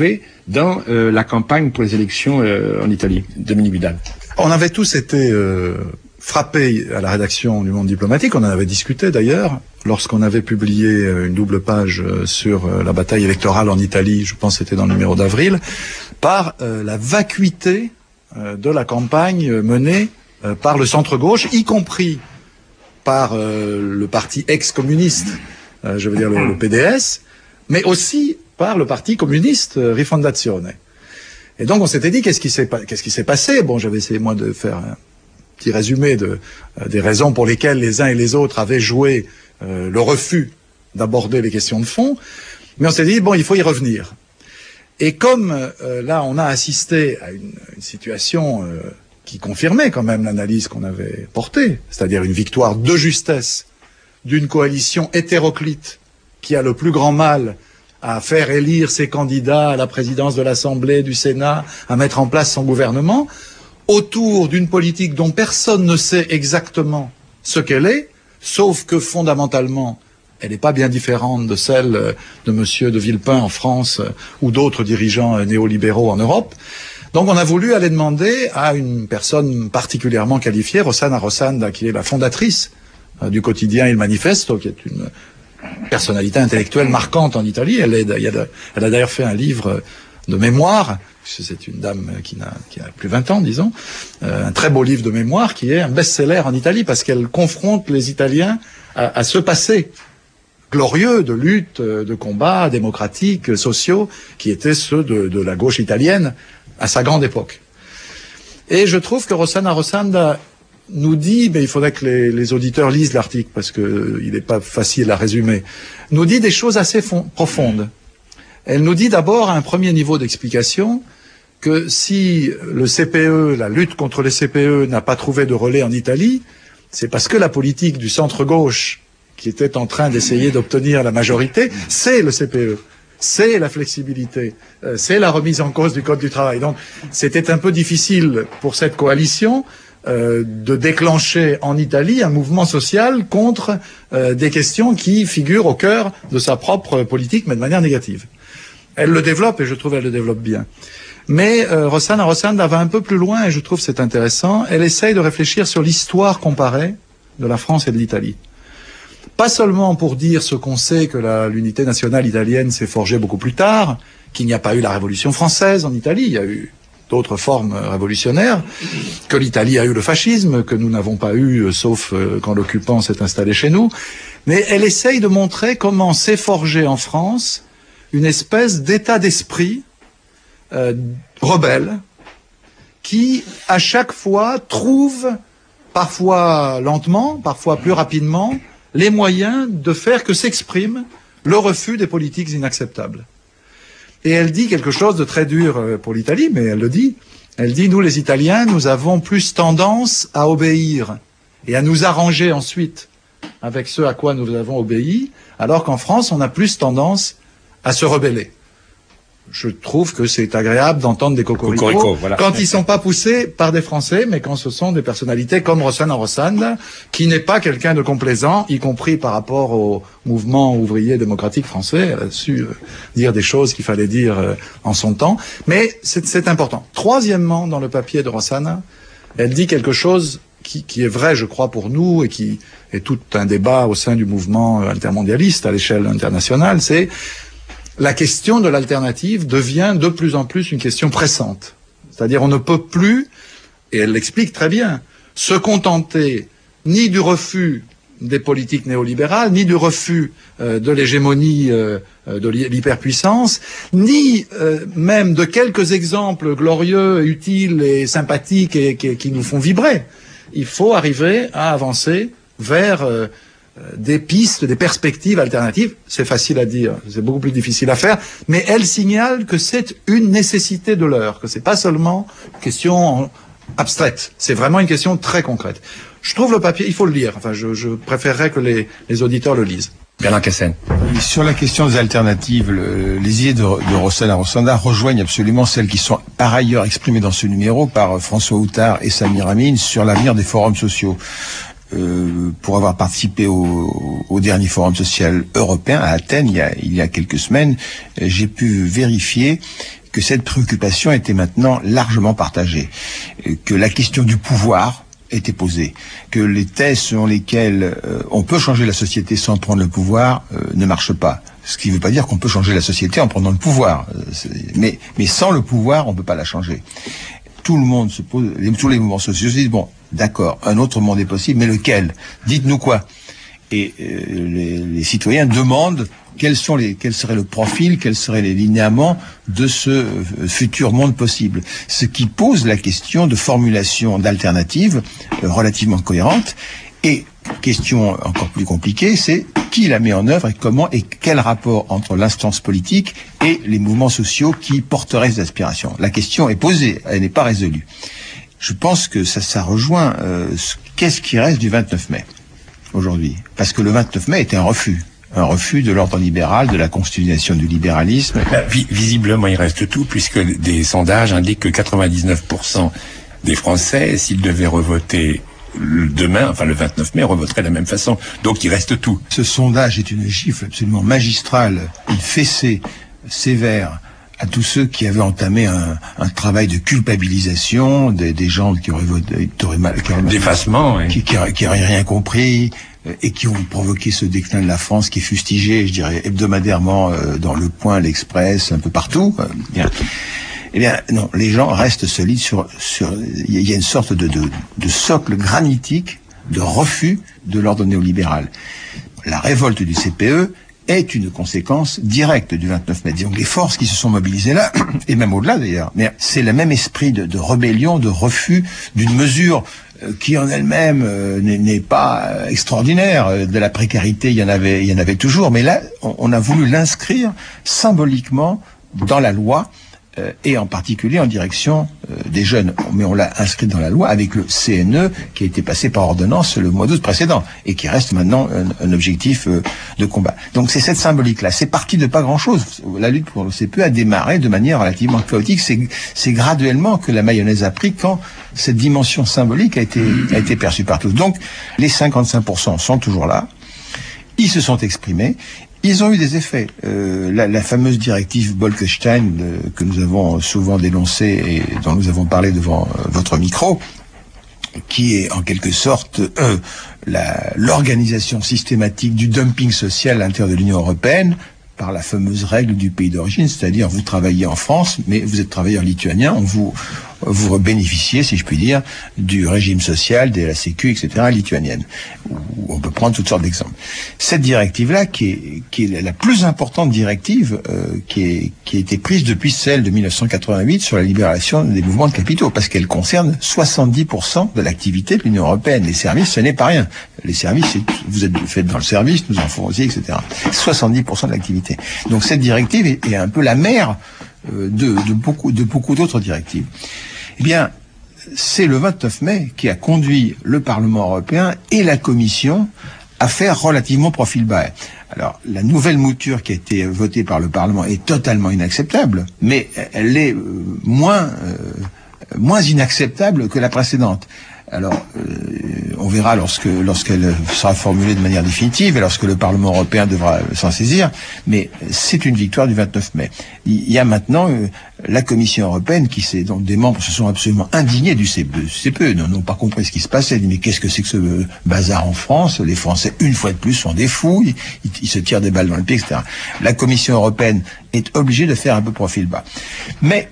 dans euh, la campagne pour les élections euh, en Italie. Dominique Vidal. On avait tous été euh, frappés à la rédaction du Monde diplomatique, on en avait discuté d'ailleurs, lorsqu'on avait publié une double page sur la bataille électorale en Italie, je pense que c'était dans le numéro d'avril, par euh, la vacuité euh, de la campagne menée euh, par le centre-gauche, y compris par euh, le parti ex-communiste, euh, je veux dire le, le P D S, mais aussi par le parti communiste euh, Rifondazione. Et donc on s'était dit, qu'est-ce qui s'est, qu'est-ce qui s'est passé? Bon, j'avais essayé moi de faire un petit résumé de, euh, des raisons pour lesquelles les uns et les autres avaient joué euh, le refus d'aborder les questions de fond, mais on s'est dit, bon, il faut y revenir. Et comme euh, là, on a assisté à une, une situation euh, qui confirmait quand même l'analyse qu'on avait portée, c'est-à-dire une victoire de justesse d'une coalition hétéroclite qui a le plus grand mal à faire élire ses candidats à la présidence de l'Assemblée, du Sénat, à mettre en place son gouvernement, autour d'une politique dont personne ne sait exactement ce qu'elle est, sauf que fondamentalement, elle n'est pas bien différente de celle de Monsieur de Villepin en France ou d'autres dirigeants néolibéraux en Europe. Donc on a voulu aller demander à une personne particulièrement qualifiée, Rossana Rossanda, qui est la fondatrice du quotidien Il Manifesto, qui est une personnalité intellectuelle marquante en Italie. Elle, est, elle a d'ailleurs fait un livre de mémoire, c'est une dame qui n'a, qui a plus de vingt ans, disons, euh, un très beau livre de mémoire qui est un best-seller en Italie parce qu'elle confronte les Italiens à, à ce passé glorieux de lutte, de combats démocratiques, sociaux, qui étaient ceux de, de la gauche italienne à sa grande époque. Et je trouve que Rossana Rossanda nous dit, mais il faudrait que les, les auditeurs lisent l'article parce que euh, il n'est pas facile à résumer, nous dit des choses assez fond, profondes. Elle nous dit d'abord à un premier niveau d'explication que si le C P E, la lutte contre les C P E n'a pas trouvé de relais en Italie, c'est parce que la politique du centre-gauche qui était en train d'essayer d'obtenir la majorité, c'est le C P E. C'est la flexibilité, euh, c'est la remise en cause du Code du travail. Donc c'était un peu difficile pour cette coalition euh, de déclencher en Italie un mouvement social contre euh, des questions qui figurent au cœur de sa propre politique, mais de manière négative. Elle le développe, et je trouve qu'elle le développe bien. Mais euh, Rossana Rossanda va un peu plus loin, et je trouve que c'est intéressant. Elle essaye de réfléchir sur l'histoire comparée de la France et de l'Italie. Pas seulement pour dire ce qu'on sait, que la, l'unité nationale italienne s'est forgée beaucoup plus tard, qu'il n'y a pas eu la Révolution française en Italie, il y a eu d'autres formes révolutionnaires, que l'Italie a eu le fascisme, que nous n'avons pas eu, sauf euh, quand l'occupant s'est installé chez nous, mais elle essaye de montrer comment s'est forgé en France une espèce d'état d'esprit euh, rebelle, qui, à chaque fois, trouve, parfois lentement, parfois plus rapidement, les moyens de faire que s'exprime le refus des politiques inacceptables. Et elle dit quelque chose de très dur pour l'Italie, mais elle le dit. Elle dit, nous les Italiens, nous avons plus tendance à obéir et à nous arranger ensuite avec ce à quoi nous avons obéi, alors qu'en France, on a plus tendance à se rebeller. Je trouve que c'est agréable d'entendre des cocoricots Cocorico, voilà. Quand ils sont pas poussés par des Français, mais quand ce sont des personnalités comme Rossana Rossanda, qui n'est pas quelqu'un de complaisant, y compris par rapport au mouvement ouvrier démocratique français. Elle a su euh, dire des choses qu'il fallait dire euh, en son temps. Mais c'est, c'est important. Troisièmement, dans le papier de Rossana, elle dit quelque chose qui, qui est vrai, je crois, pour nous, et qui est tout un débat au sein du mouvement altermondialiste à l'échelle internationale, c'est la question de l'alternative devient de plus en plus une question pressante. C'est-à-dire on ne peut plus, et elle l'explique très bien, se contenter ni du refus des politiques néolibérales, ni du refus euh, de l'hégémonie euh, de l'hyperpuissance, ni euh, même de quelques exemples glorieux, utiles et sympathiques et, et qui nous font vibrer. Il faut arriver à avancer vers euh, des pistes, des perspectives alternatives. C'est facile à dire, c'est beaucoup plus difficile à faire, mais elle signale que c'est une nécessité de l'heure, que c'est pas seulement une question abstraite, c'est vraiment une question très concrète. Je trouve le papier, il faut le lire, enfin je, je préférerais que les, les auditeurs le lisent. Bernard Cassen. Sur la question des alternatives, le, les idées de, de Rossana Rossanda rejoignent absolument celles qui sont par ailleurs exprimées dans ce numéro par François Houtard et Samir Amin sur l'avenir des forums sociaux. Euh, pour avoir participé au, au dernier forum social européen à Athènes il y a, il y a quelques semaines, j'ai pu vérifier que cette préoccupation était maintenant largement partagée, que la question du pouvoir était posée, que les thèses selon lesquelles euh, on peut changer la société sans prendre le pouvoir euh, ne marchent pas. Ce qui ne veut pas dire qu'on peut changer la société en prenant le pouvoir, euh, mais, mais sans le pouvoir, on ne peut pas la changer. Tout le monde se pose, les, tous les mouvements sociaux se disent, bon, d'accord, un autre monde est possible, mais lequel? Dites-nous quoi? Et euh, les, les citoyens demandent quels sont les, quel serait le profil, quels seraient les linéaments de ce euh, futur monde possible. Ce qui pose la question de formulation d'alternatives euh, relativement cohérentes. Et question encore plus compliquée, c'est qui la met en œuvre et comment et quel rapport entre l'instance politique et les mouvements sociaux qui porteraient ces aspirations. La question est posée, elle n'est pas résolue. Je pense que ça, ça rejoint euh, ce, qu'est-ce qui reste du vingt-neuf mai aujourd'hui. Parce que le vingt-neuf mai était un refus. Un refus de l'ordre libéral, de la constitution du libéralisme. Bah, vi- visiblement, il reste tout, puisque des sondages indiquent que quatre-vingt-dix-neuf pour cent des Français, s'ils devaient revoter demain, enfin le vingt-neuf mai, revoteraient de la même façon. Donc il reste tout. Ce sondage est une gifle absolument magistrale, une fessée sévère à tous ceux qui avaient entamé un, un travail de culpabilisation, des, des gens qui auraient voté, qui auraient mal, qui auraient mal, d'effacement, oui. qui, qui, qui auraient rien compris, et qui ont provoqué ce déclin de la France qui est fustigé, je dirais, hebdomadairement euh, dans Le Point, l'Express, un peu partout. Euh, bien. Eh bien, non, les gens restent solides sur... sur il y a une sorte de, de, de socle granitique de refus de l'ordre néolibéral. La révolte du C P E est une conséquence directe du vingt-neuf mai. Donc les forces qui se sont mobilisées là, et même au-delà d'ailleurs, mais c'est le même esprit de, de rébellion, de refus d'une mesure qui en elle-même euh, n'est pas euh, extraordinaire. De la précarité, il y en avait, il y en avait toujours, mais là, on, on a voulu l'inscrire symboliquement dans la loi, euh, et en particulier en direction euh, des jeunes. Mais on l'a inscrit dans la loi avec le C N E qui a été passé par ordonnance le mois d'août précédent et qui reste maintenant un, un objectif euh, de combat. Donc c'est cette symbolique-là. C'est parti de pas grand-chose. La lutte pour le C P E a démarré de manière relativement chaotique. C'est, c'est graduellement que la mayonnaise a pris quand cette dimension symbolique a été, a été perçue par tous. Donc les cinquante-cinq pour cent sont toujours là. Ils se sont exprimés. Ils ont eu des effets. Euh, la, la fameuse directive Bolkestein euh, que nous avons souvent dénoncée et dont nous avons parlé devant euh, votre micro, qui est en quelque sorte euh, la, l'organisation systématique du dumping social à l'intérieur de l'Union européenne par la fameuse règle du pays d'origine, c'est-à-dire vous travaillez en France, mais vous êtes travailleur lituanien, on vous vous bénéficiez, si je puis dire, du régime social, de la Sécu, et cetera, lituanienne. On peut prendre toutes sortes d'exemples. Cette directive-là, qui est, qui est la plus importante directive euh, qui, est, qui a été prise depuis celle de mille neuf cent quatre-vingt-huit sur la libération des mouvements de capitaux, parce qu'elle concerne soixante-dix pour cent de l'activité de l'Union européenne. Les services, ce n'est pas rien. Les services, c'est, vous êtes faites dans le service, nous en faisons aussi, et cetera. soixante-dix pour cent de l'activité. Donc cette directive est, est un peu la mère euh, de, de, beaucoup, de beaucoup d'autres directives. Eh bien, c'est le vingt-neuf mai qui a conduit le Parlement européen et la Commission à faire relativement profil bas. Alors, la nouvelle mouture qui a été votée par le Parlement est totalement inacceptable, mais elle est euh, moins, euh, moins inacceptable que la précédente. Alors, euh, on verra lorsque lorsqu'elle sera formulée de manière définitive et lorsque le Parlement européen devra s'en saisir, mais c'est une victoire du vingt-neuf mai. Il y a maintenant euh, la Commission européenne qui s'est, donc des membres se sont absolument indignés du C P E. C P E n'ont pas compris ce qui se passait. Ils disent, mais qu'est-ce que c'est que ce bazar en France? Les Français, une fois de plus, sont des fous, ils, ils, ils se tirent des balles dans le pied, et cetera. La Commission européenne est obligée de faire un peu profil bas. Mais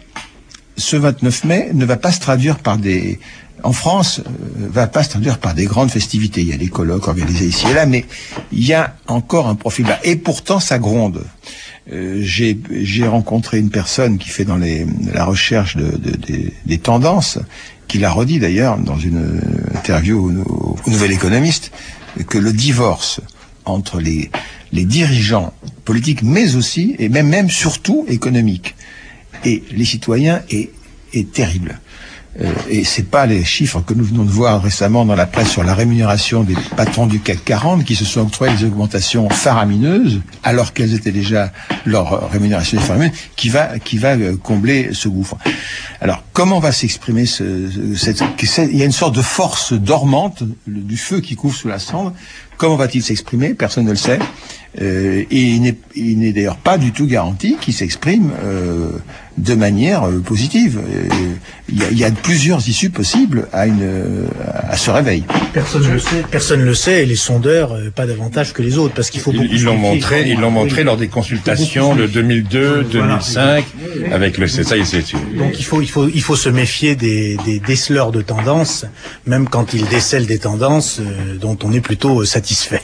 ce vingt-neuf mai ne va pas se traduire par des... En France, euh, va pas se traduire par des grandes festivités. Il y a des colloques organisés ici et là, mais il y a encore un profil bas. Et pourtant, ça gronde. Euh, j'ai, j'ai rencontré une personne qui fait dans les, la recherche de, de, de, des tendances, qui l'a redit d'ailleurs dans une interview au, au Nouvel Économiste, que le divorce entre les, les dirigeants politiques, mais aussi, et même, même surtout économiques, et les citoyens est, est terrible. Euh, et c'est pas les chiffres que nous venons de voir récemment dans la presse sur la rémunération des patrons du C A C quarante qui se sont octroyés des augmentations faramineuses alors qu'elles étaient déjà leur rémunération faramineuses qui va qui va combler ce gouffre. Alors comment va s'exprimer ce, cette, il y a une sorte de force dormante du feu qui couvre sous la cendre. Comment va-t-il s'exprimer? Personne ne le sait. Euh, et il n'est, il n'est d'ailleurs pas du tout garanti qu'il s'exprime euh, de manière euh, positive. Il y, a, il y a plusieurs issues possibles à, une, à ce réveil. Personne ne le sait. Personne ne le sait, et les sondeurs, euh, pas davantage que les autres, parce qu'il faut beaucoup. Ils, ils l'ont montré, ils l'ont montré lors des consultations de deux mille deux, deux mille cinq, voilà. Avec le c'est ça, c'est sûr. Donc il faut, il faut, il faut se méfier des, des déceleurs de tendances, même quand ils décèlent des tendances euh, dont on est plutôt euh, satisfait.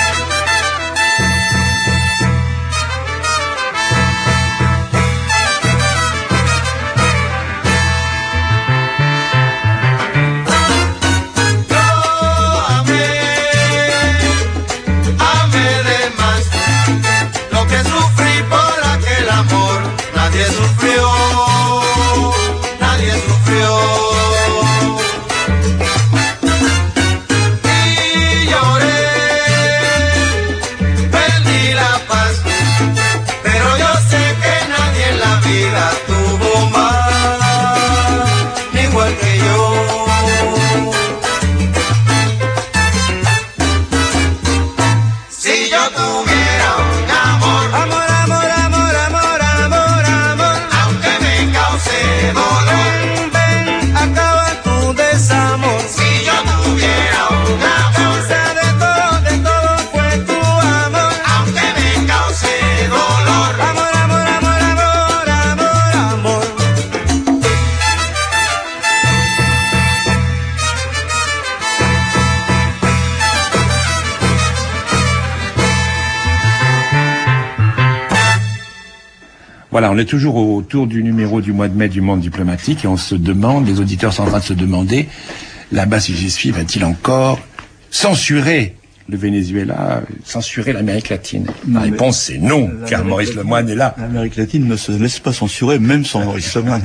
Voilà, on est toujours autour du numéro du mois de mai du Monde diplomatique et on se demande, les auditeurs sont en train de se demander, là-bas, si j'y suis, va-t-il encore censurer le Venezuela, censurer l'Amérique latine? La réponse c'est non, car Maurice Lemoine est là. L'Amérique latine ne se laisse pas censurer, même sans Maurice Lemoine.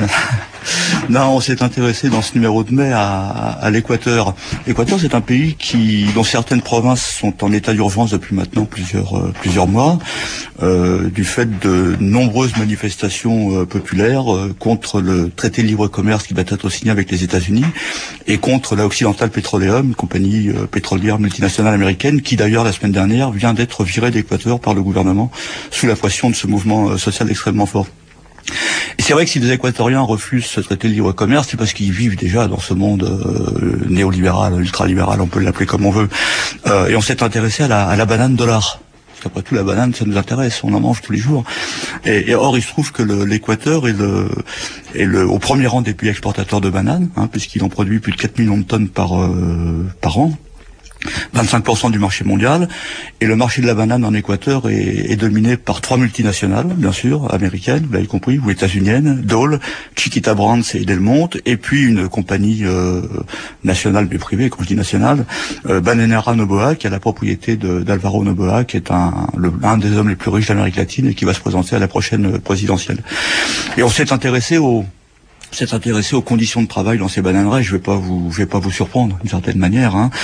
Non, on s'est intéressé dans ce numéro de mai à, à l'Équateur. L'Équateur, c'est un pays qui, dont certaines provinces sont en état d'urgence depuis maintenant plusieurs euh, plusieurs mois, euh, du fait de nombreuses manifestations euh, populaires euh, contre le traité de libre-commerce qui va être signé avec les États-Unis et contre la Occidental Petroleum, une compagnie euh, pétrolière multinationale américaine qui d'ailleurs la semaine dernière vient d'être virée d'Équateur par le gouvernement sous la pression de ce mouvement euh, social extrêmement fort. Et c'est vrai que si les Équatoriens refusent ce traité de libre-commerce, c'est parce qu'ils vivent déjà dans ce monde euh, néolibéral, ultralibéral, on peut l'appeler comme on veut. Euh, et on s'est intéressé à la, à la banane dollar. Parce qu'après tout, la banane, ça nous intéresse, on en mange tous les jours. Et, et or, il se trouve que le, l'Équateur est, le, est le, au premier rang des pays exportateurs de bananes, hein, puisqu'il en produit plus de quatre millions de tonnes par, euh, par an. vingt-cinq pour cent du marché mondial, et le marché de la banane en Équateur est, est dominé par trois multinationales, bien sûr, américaines, vous l'avez compris, ou états-uniennes, Dole, Chiquita Brands et Del Monte, et puis une compagnie euh, nationale mais privée, quand je dis nationale, euh, Bananera Noboa, qui a la propriété de, d'Alvaro Noboa, qui est un, le, un des hommes les plus riches d'Amérique latine et qui va se présenter à la prochaine présidentielle. Et on s'est intéressé au s'est intéressé aux conditions de travail dans ces bananeraies. Je vais pas vous, je vais pas vous surprendre d'une certaine manière. Hein.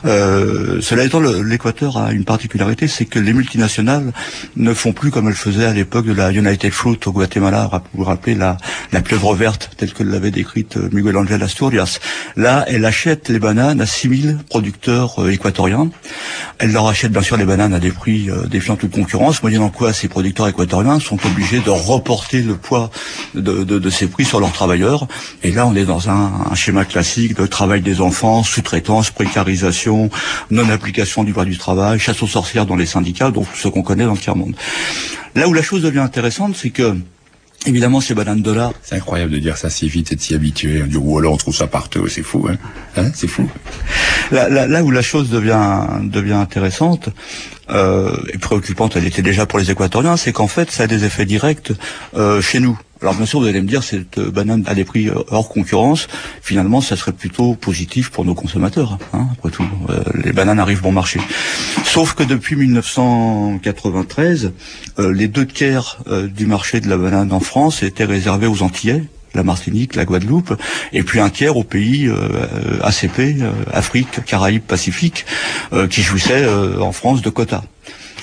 Euh, cela étant, le, l'Équateur a une particularité, c'est que les multinationales ne font plus comme elles faisaient à l'époque de la United Fruit au Guatemala. Vous vous rappelez la, la pieuvre verte telle que l'avait décrite Miguel Ángel Asturias. Là, elle achète les bananes à six mille producteurs euh, équatoriens. Elle leur achète bien sûr les bananes à des prix euh, défiant toute concurrence, moyennant quoi ces producteurs équatoriens sont obligés de reporter le poids de, de, de ces prix sur leurs travailleurs. Et là, on est dans un, un schéma classique de travail des enfants, sous-traitance, précarisation, non-application du droit du travail, chasse aux sorcières dans les syndicats, donc ce qu'on connaît dans le tiers-monde. Là où la chose devient intéressante, c'est que évidemment, ces bananes de là... C'est incroyable de dire ça si vite et de s'y habituer. On dit, oh là, on trouve ça partout, c'est fou, hein, hein c'est fou. Là, là, là où la chose devient, devient intéressante, euh, et préoccupante, elle était déjà pour les Équatoriens, c'est qu'en fait, ça a des effets directs euh, chez nous. Alors bien sûr, vous allez me dire, cette banane à des prix hors concurrence, finalement, ça serait plutôt positif pour nos consommateurs. Hein, après tout, euh, les bananes arrivent bon marché. Sauf que depuis mille neuf cent quatre-vingt-treize, euh, les deux tiers euh, du marché de la banane en France étaient réservés aux Antillais, la Martinique, la Guadeloupe, et puis un tiers aux pays euh, A C P, euh, Afrique, Caraïbes, Pacifique, euh, qui jouissaient euh, en France de quotas.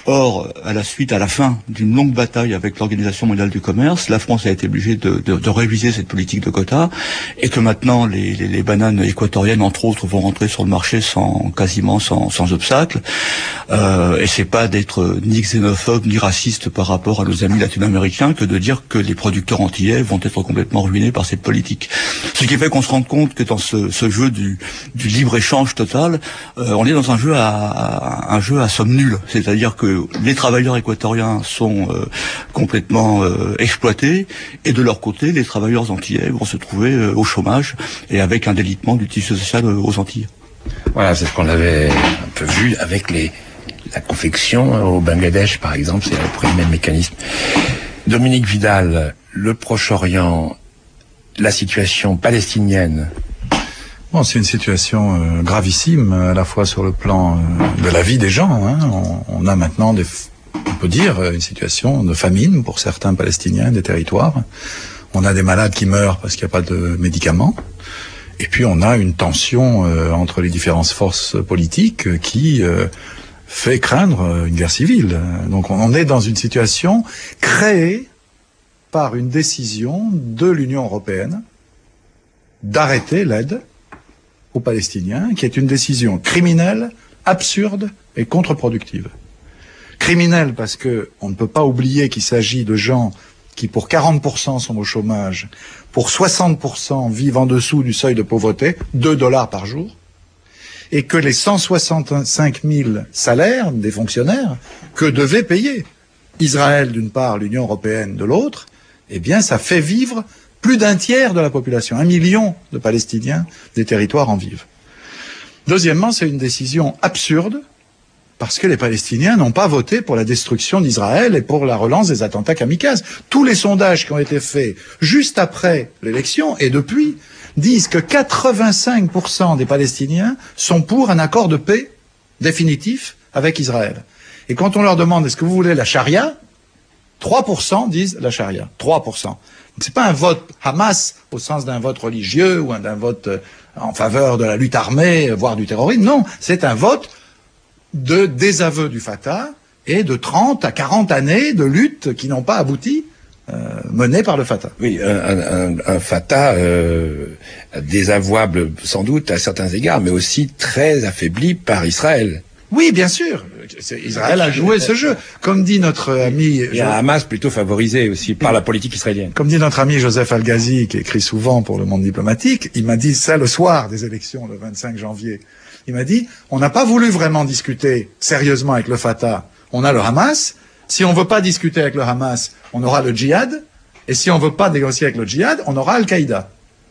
Or, à la suite, à la fin d'une longue bataille avec l'Organisation mondiale du commerce, la France a été obligée de, de, de réviser cette politique de quotas, et que maintenant les, les, les bananes équatoriennes, entre autres, vont rentrer sur le marché sans quasiment sans, sans obstacle. Euh, et c'est pas d'être ni xénophobe ni raciste par rapport à nos amis latino-américains que de dire que les producteurs antillais vont être complètement ruinés par cette politique. Ce qui fait qu'on se rend compte que dans ce, ce jeu du, du libre-échange total, euh, on est dans un jeu à, à un jeu à somme nulle. C'est-à-dire que les travailleurs équatoriens sont euh, complètement euh, exploités, et de leur côté, les travailleurs antillais vont se trouver euh, au chômage et avec un délitement du tissu social euh, aux Antilles. Voilà, c'est ce qu'on avait un peu vu avec les, la confection au Bangladesh, par exemple, c'est à peu près le même mécanisme. Dominique Vidal, le Proche-Orient, la situation palestinienne. Bon, c'est une situation euh, gravissime, à la fois sur le plan euh, de la vie des gens. Hein. On, on a maintenant, des, on peut dire, une situation de famine pour certains Palestiniens des territoires. On a des malades qui meurent parce qu'il n'y a pas de médicaments. Et puis on a une tension euh, entre les différentes forces politiques euh, qui euh, fait craindre une guerre civile. Donc on est dans une situation créée par une décision de l'Union européenne d'arrêter l'aide aux Palestiniens, qui est une décision criminelle, absurde et contre-productive. Criminelle parce que on ne peut pas oublier qu'il s'agit de gens qui pour quarante pour cent sont au chômage, pour soixante pour cent vivent en dessous du seuil de pauvreté, deux dollars par jour, et que les cent soixante-cinq mille salaires des fonctionnaires que devait payer Israël d'une part, l'Union européenne de l'autre, eh bien ça fait vivre plus d'un tiers de la population, un million de Palestiniens des territoires en vivent. Deuxièmement, c'est une décision absurde, parce que les Palestiniens n'ont pas voté pour la destruction d'Israël et pour la relance des attentats kamikazes. Tous les sondages qui ont été faits juste après l'élection et depuis disent que quatre-vingt-cinq pour cent des Palestiniens sont pour un accord de paix définitif avec Israël. Et quand on leur demande est-ce que vous voulez la charia, trois pour cent disent la charia. trois pour cent. C'est pas un vote Hamas au sens d'un vote religieux ou d'un vote en faveur de la lutte armée, voire du terrorisme. Non, c'est un vote de désaveu du Fatah et de trente à quarante années de lutte qui n'ont pas abouti, euh, menées par le Fatah. Oui, un, un, un Fatah euh, désavouable sans doute à certains égards, mais aussi très affaibli par Israël. Oui, bien sûr. Israël a joué ce jeu. Comme dit notre ami... Il y a un Hamas plutôt favorisé aussi par la politique israélienne. Comme dit notre ami Joseph Al-Ghazi, qui écrit souvent pour le Monde diplomatique, il m'a dit ça le soir des élections, le vingt-cinq janvier. Il m'a dit, on n'a pas voulu vraiment discuter sérieusement avec le Fatah. On a le Hamas. Si on veut pas discuter avec le Hamas, on aura le djihad. Et si on veut pas négocier avec le djihad, on aura Al-Qaïda.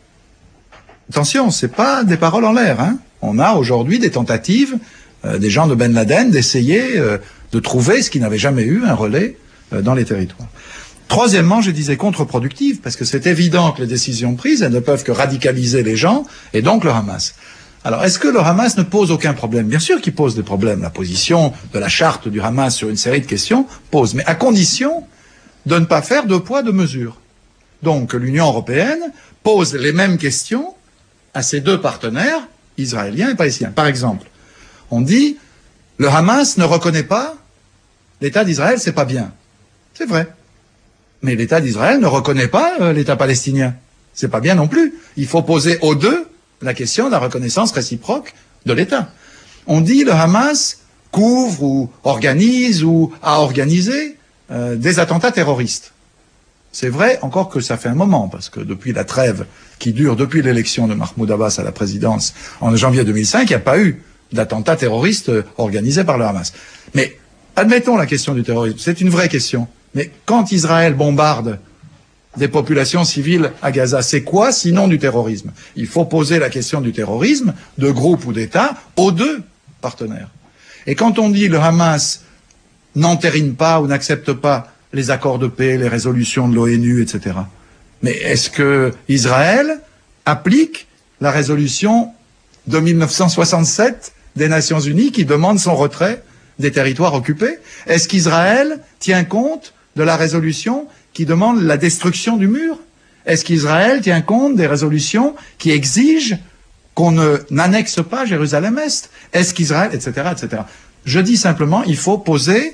Attention, c'est pas des paroles en l'air, hein. On a aujourd'hui des tentatives Euh, des gens de Ben Laden d'essayer euh, de trouver ce qui n'avait jamais eu un relais euh, dans les territoires. Troisièmement, je disais contre-productive, parce que c'est évident que les décisions prises, elles ne peuvent que radicaliser les gens, et donc le Hamas. Alors, est-ce que le Hamas ne pose aucun problème? Bien sûr qu'il pose des problèmes. La position de la charte du Hamas sur une série de questions pose, mais à condition de ne pas faire deux poids, deux mesures. Donc, l'Union européenne pose les mêmes questions à ses deux partenaires, israéliens et palestiniens. Par exemple, on dit, le Hamas ne reconnaît pas l'État d'Israël, c'est pas bien. C'est vrai. Mais l'État d'Israël ne reconnaît pas euh, l'État palestinien. C'est pas bien non plus. Il faut poser aux deux la question de la reconnaissance réciproque de l'État. On dit, le Hamas couvre ou organise ou a organisé euh, des attentats terroristes. C'est vrai, encore que ça fait un moment, parce que depuis la trêve qui dure depuis l'élection de Mahmoud Abbas à la présidence en janvier deux mille cinq, il n'y a pas eu d'attentats terroristes organisés par le Hamas. Mais admettons la question du terrorisme, c'est une vraie question. Mais quand Israël bombarde des populations civiles à Gaza, c'est quoi sinon du terrorisme? Il faut poser la question du terrorisme, de groupe ou d'État, aux deux partenaires. Et quand on dit le Hamas n'entérine pas ou n'accepte pas les accords de paix, les résolutions de l'ONU, et cetera. Mais est-ce que Israël applique la résolution de mille neuf cent soixante-sept des Nations Unies qui demande son retrait des territoires occupés? Est-ce qu'Israël tient compte de la résolution qui demande la destruction du mur? Est-ce qu'Israël tient compte des résolutions qui exigent qu'on ne n'annexe pas Jérusalem-Est? Est-ce qu'Israël, et cetera, et cetera. Je dis simplement, il faut poser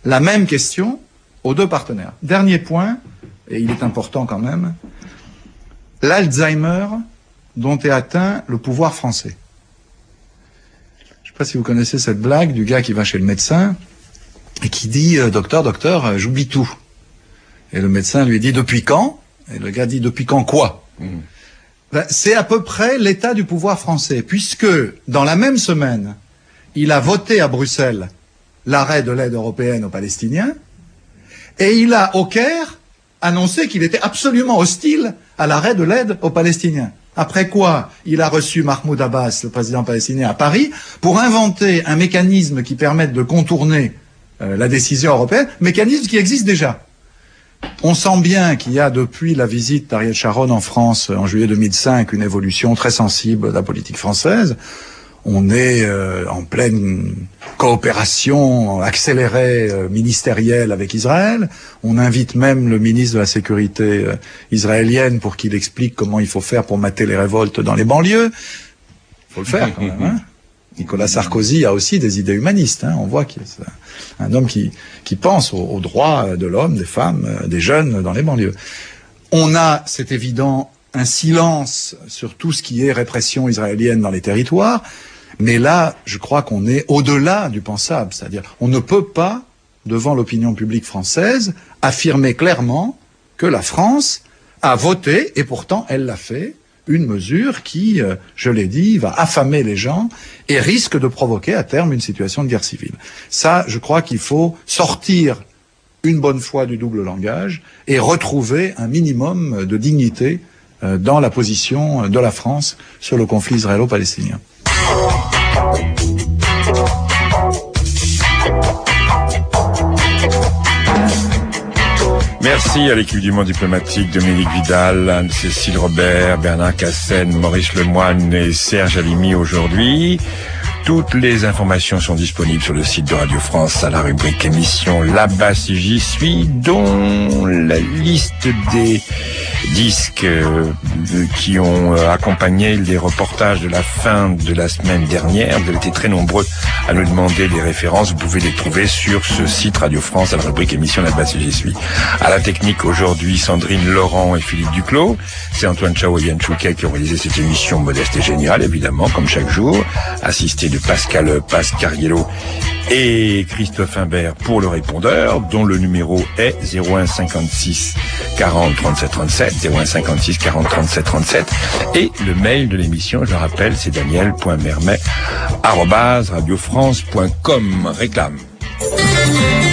la même question aux deux partenaires. Dernier point, et il est important quand même, l'Alzheimer dont est atteint le pouvoir français. Je ne sais pas si vous connaissez cette blague du gars qui va chez le médecin et qui dit euh, « Docteur, docteur, euh, j'oublie tout ». Et le médecin lui dit « Depuis quand ?» Et le gars dit « Depuis quand quoi ?» mmh. Ben, c'est à peu près l'état du pouvoir français, puisque dans la même semaine, il a voté à Bruxelles l'arrêt de l'aide européenne aux Palestiniens, et il a, au Caire, annoncé qu'il était absolument hostile à l'arrêt de l'aide aux Palestiniens. Après quoi, il a reçu Mahmoud Abbas, le président palestinien, à Paris, pour inventer un mécanisme qui permette de contourner euh, la décision européenne, mécanisme qui existe déjà. On sent bien qu'il y a, depuis la visite d'Ariel Sharon en France en juillet deux mille cinq, une évolution très sensible de la politique française. On est euh, en pleine coopération accélérée euh, ministérielle avec Israël. On invite même le ministre de la Sécurité euh, israélienne pour qu'il explique comment il faut faire pour mater les révoltes dans les banlieues. Il faut le faire quand même, hein. Nicolas Sarkozy a aussi des idées humanistes. Hein. On voit qu'il est un homme qui, qui pense aux, aux droits de l'homme, des femmes, des jeunes dans les banlieues. On a, c'est évident, un silence sur tout ce qui est répression israélienne dans les territoires. Mais là, je crois qu'on est au-delà du pensable. C'est-à-dire, on ne peut pas, devant l'opinion publique française, affirmer clairement que la France a voté, et pourtant elle l'a fait, une mesure qui, euh, je l'ai dit, va affamer les gens et risque de provoquer à terme une situation de guerre civile. Ça, je crois qu'il faut sortir une bonne fois du double langage et retrouver un minimum de dignité euh, dans la position de la France sur le conflit israélo-palestinien. Merci à l'équipe du Monde diplomatique, Dominique Vidal, Anne-Cécile Robert, Bernard Cassen, Maurice Lemoine et Serge Alimi aujourd'hui. Toutes les informations sont disponibles sur le site de Radio France à la rubrique émission Là-bas si j'y suis, dont la liste des disques euh, qui ont euh, accompagné les reportages de la fin de la semaine dernière. Vous avez été très nombreux à nous demander les références. Vous pouvez les trouver sur ce site Radio France à la rubrique émission Là-bas si j'y suis. À la technique aujourd'hui, Sandrine Laurent et Philippe Duclos. C'est Antoine Chao et Yann Chouquet qui ont réalisé cette émission modeste et géniale, évidemment, comme chaque jour, assisté de Pascal Pascariello et Christophe Imbert pour le répondeur, dont le numéro est zéro un cinquante-six quarante trente-sept trente-sept, zéro un cinquante-six quarante trente-sept trente-sept, et le mail de l'émission, je le rappelle, c'est daniel point mermet arobase radio france point com. Réclame.